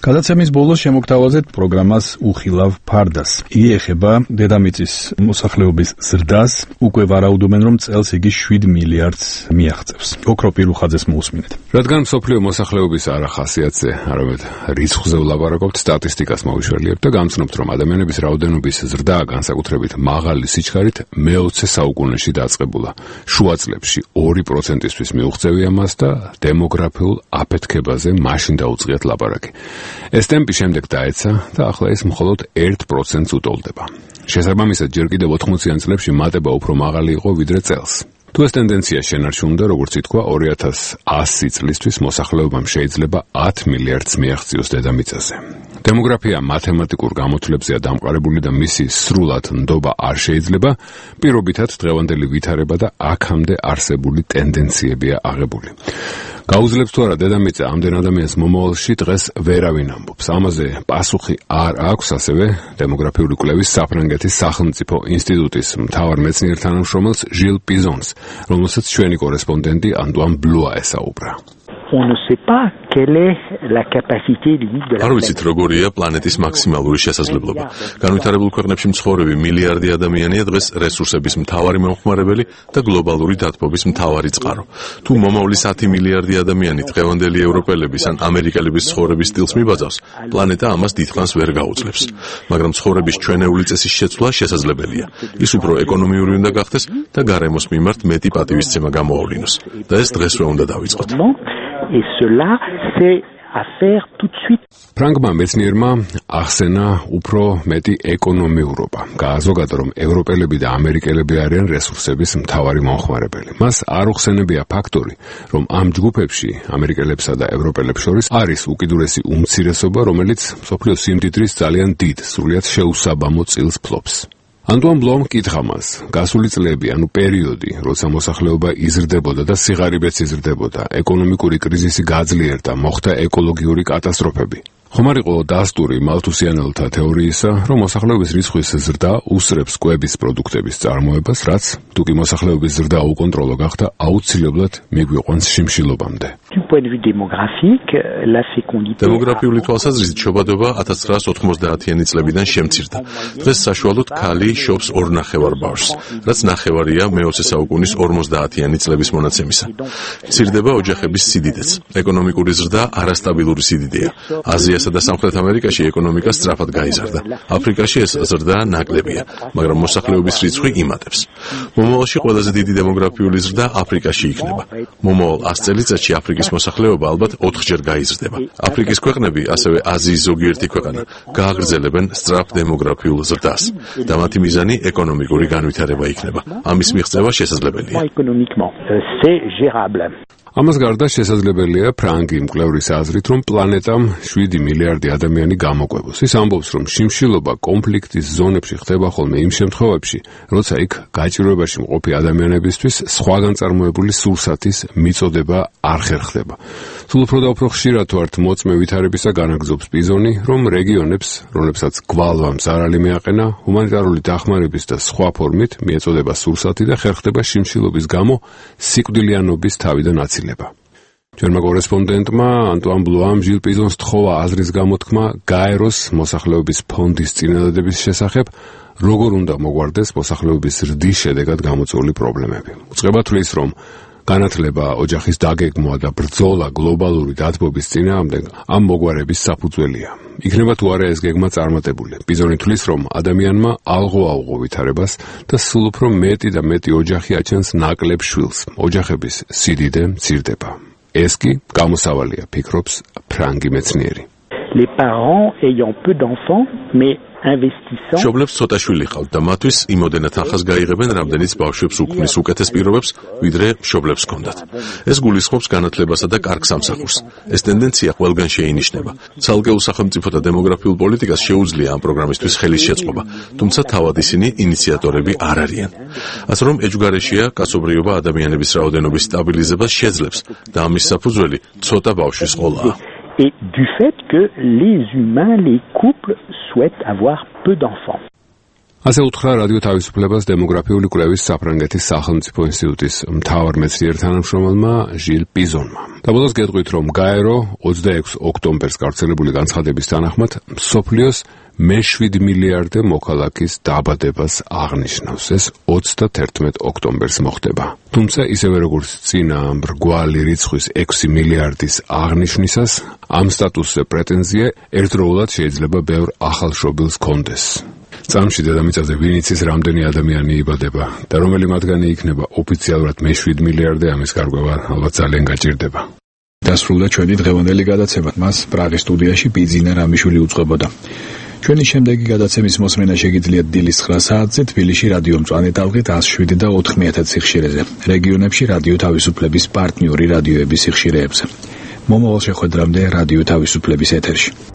გადაცემის ბოლოს შემოგთავაზეთ პროგრამას უხილავ ფარდას. იგი ეხება დედამიწის მოსახლეობის ზრდას, უკვე ვარაუდობენ, რომ წელს იგი 7 მილიარდს მიაღწევს. ოქრო პირუხაძეს მოусმინეთ. რადგან მსოფლიო მოსახლეობის არა ხასიათზე, არამედ რიცხვზე ვლაპარაკობთ, სტატისტიკას მოვიშველიებთ და გამცნობთ, რომ ადამიანების რაოდენობის ზრდა განსაკუთრებით მაღალი სიჩქარით მე-20 საუკუნეში დაწყებულა. შუა წლებში 2%-ისთვის მიუღწევია მას და დემოგრაფიულ აფეთქებაზე მაშინ დაუწყიათ ლაპარაკი. ეს ტემპი შემდეგ დაეცა და ახლა ეს მხოლოდ 1%-ს უტოლდება. შესაბამისად, ჯერ კიდევ 80-იან წლებში მატება უფრო მაღალი იყო ვიდრე წელს. თუ ეს ტენდენცია შენარჩუნდა, როგორც ითქვა, 2100 წლისთვის მოსახლეობამ შეიძლება 10 მილიარდს მიაღწიოს დედამიწაზე. დემოგრაფია მათემატიკურ გამოთვლებზეა დამყარებული და მისი სრულად ნდობა არ შეიძლება, პირობითად დღევანდელი ვითარება და აქამდე არსებული ტენდენციებია აღებული. გაუძლებს თუ არა დედამიწა ამდენ ადამიანს მომავალში დღეს ვერავინ ამბობს. ამაზე პასუხი არ აქვს ასევე დემოგრაფიული კვლევის საფრანგეთის სახელმწიფო ინსტიტუტის მთავარ მეცნიერ თანამშრომელს ჟილ პიზონს, რომელსაც ჩვენი კორესპონდენტი ანტუან ბლუა ესაუბრა. On ne sait pas quelle est la capacité limite de la არ ვიცით როგორია პლანეტის მაქსიმალური შესაძლებლობა. განვითარებულ ქვეყნებში მცხოვრები მილიარდი ადამიანია დღეს რესურსების მთავარი მომხმარებელი და გლობალური დათბობის მთავარი წყარო. თუ მომავლის 10 მილიარდი ადამიანი დღევანდელი ევროპელების ან ამერიკელების ცხოვრების სტილს მიბაძავს, პლანეტა ამას დიდხანს ვერ გაუძლებს. მაგრამ ცხოვრების ჩვენეული წესის შეცვლა შესაძლებელია. ის უფრო ეკონომიური უნდა გახდეს და გარემოს მიმართ მეტი პატივისცემა გამოავლინოს. და ეს დღესვე უნდა დავიწყოთ. Et cela, c'est à faire tout de suite. ფრანგმა მეცნიერმა ახსენა უფრო მეტი ეკონომიურობა. გააზოგადა, რომ ევროპელები და ამერიკელები არიან რესურსების მთავარი მომხმარებელი. მას არ უხსენებია ფაქტორი, რომ ამ ჯგუფებში ამერიკელებსა და ევროპელებს შორის არის უკიდურესი უმცირესობა, რომელიც მსოფლიო სიმდიდრის ძალიან დიდ, სრულიად შეუსაბამო წილს ფლობს. ანტუან ბლუამ კითხა მას, გასული წლები, ანუ პერიოდი, როცა მოსახლეობა იზრდებოდა და სიღარიბეც იზრდებოდა, ეკონომიკური კრიზისი გაძლიერდა, მოხდა ეკოლოგიური კატასტროფები. ხომ არ იყო დასტური მალთუსიანელთა თეორიისა, რომ მოსახლეობის რიცხვის ზრდა უსწრებს კვების პროდუქტების წარმოებას, რაც თუ კი მოსახლეობის ზრდა უკონტროლო გახდა, აუცილებლად მიგვიყვანს შიმშილობამდე. დემოგრაფიული თვალსაზრისით შობადობა 1990-იანი წლებიდან შემცირდა. დღეს საშუალოდ ქალი შობს 2.5 ბავშვს, რაც ნახევარია მე-20 საუკუნის 50-იანი წლების მონაცემისა. მცირდება ოჯახების სიდიდეც. ეკონომიკური ზრდა არასტაბილური სიდიდეა. აზიასა და სამხრეთ ამერიკაში ეკონომიკა სწრაფად გაიზარდა. აფრიკაში ეს ზრდა ნაკლებია, მაგრამ მოსახლეობის რიცხვი იმატებს. მომავალში ყველაზე დიდი დემოგრაფიული ზრდა აფრიკაში იქნება. მომავალ 100 წელიწადში აფრიკის მოსახლეობა ალბათ 4-ჯერ გაიზრდება. აფრიკის ქვეყნები, ასევე აზიის ზოგიერთი ქვეყანა, გააგრძელებენ სწრაფ დემოგრაფიულ ზრდას და მათი მიზანი ეკონომიკური განვითარება იქნება. ამის მიღწევა შესაძლებელია. ამას გარდა შესაძლებელია ფრანგი მკვლევრის აზრით, რომ პლანეტამ 7 მილიარდი ადამიანი გამოკვებოს. ის ამბობს, რომ შიმშილობა კონფლიქტის ზონებში ხდება ხოლმე იმ შემთხვევებში, როცა იქ გაჭირვებაში მყოფი ადამიანებისთვის სხვაგან წარმოებული სურსათის მიწოდება არ ხერხდება. სულ უფრო და უფრო ხშირად ვართ მოწმე ვითარებისა, განაგრძობს პიზონი, რომ რეგიონებს, რომლებსაც გვალვამ ზარალი მიაყენა, ჰუმანიტარული დახმარების და სხვა ფორმით მიეწოდება სურსათი და ხერხდება შიმშილობის გამო სიკვდილიანობის თავიდან აცილება. ჩვენმა კორესპონდენტმა ანტუან ბლუამ ჟილ პიზონს თხოვა აზრის გამოთქმა გაეროს მოსახლეობის ფონდის წინადადების შესახებ, როგორ უნდა მოგვარდეს მოსახლეობის ზრდის შედეგად გამოწვეული პრობლემები. უწყება თვლის, რომ განათლება, ოჯახის დაგეგმვა და ბრძოლა გლობალური დათბობის წინააღმდეგ ამ მოგვარების საფუძველია. იქნება თუ არა ეს გეგმა წარმატებული. პიზონი თვლის, რომ ადამიანმა ალღო-ალღო ვითარებას და სულ უფრო მეტი და მეტი ოჯახი აჩენს ნაკლებ შვილს. ოჯახების სიდიდე მცირდება. ეს კი გამოსავალია, ფიქრობს ფრანგი მეცნიერი. Les parents ayant peu d'enfants, mais მშობლებს ცოტა შვილი ყავთ და მათთვის იმოდენად ახას გაიღებენ, რამდენიც ბავშვებს უქმნის უკეთეს პირობებს, ვიდრე მშობლებს ჰქონდათ. ეს გულისხმობს განათლებასა და კარგ სამსახურს. ეს ტენდენცია ყველგან შეინიშნება. ცალკეულ სახელმწიფო და დემოგრაფიულ პოლიტიკას შეუძლია ამ პროგრამისთვის ხელის შეწყობა, თუმცა თავად ისინი ინიციატორები არ არიან. ასე რომ ეჯგარეშია კაცობრიობა ადამიანების რაოდენობის სტაბილიზებას შეძლებს და ამის საფუძველი ცოტა ბავშვის ყოლაა. Et du fait que les humains, les couples souhaitent avoir peu d'enfants. ასე უთხრა რადიო თავისუფლებას დემოგრაფიული კვლევის საფრანგეთის სახელმწიფო ინსტიტუტის მთავარ მეცნიერ თანამშრომელმა ჟილ პიზონმა. Დაბოლოს გეტყვით, რომ გაერო 26 ოქტომბერს გავრცელებული განცხადების თანახმად მსოფლიოს მე-7 მილიარდე მოქალაქის დაბადებას აღნიშნავს. ეს 31 ოქტომბერს მოხდება. თუმცა ისევე როგორც წინა მრგვალი რიცხვის 6 მილიარდის აღნიშვნისას, ამ სტატუსზე პრეტენზია ერთდროულად შეიძლება ბევრ ახალშობილს ჰქონდეს. წამში დედამიწაზე ვინ იცის რამდენი ადამიანი იბადება და რომელი მათგანი იქნება ოფიციალურად მე-7 მილიარდე, ამის გარკვევა ალბათ ძალიან გაჭირდება. დასრულდა ჩვენი დღევანდელი გადაცემა. მას პრაღის სტუდიაში ბიძინა რამიშვილი უწყებოდა. ჩვენი შემდეგი გადაცემის მოსმენა შეგიძლიათ დილის 9 საათზე თბილისში რადიო მწვანე ტალღით 107 და 9000 სიხშირეზე, რეგიონებში რადიო თავისუფლების პარტნიორი რადიოების სიხშირეებზე. მომავალ შეხვედრამდე რადიო თავისუფლების ეთერში.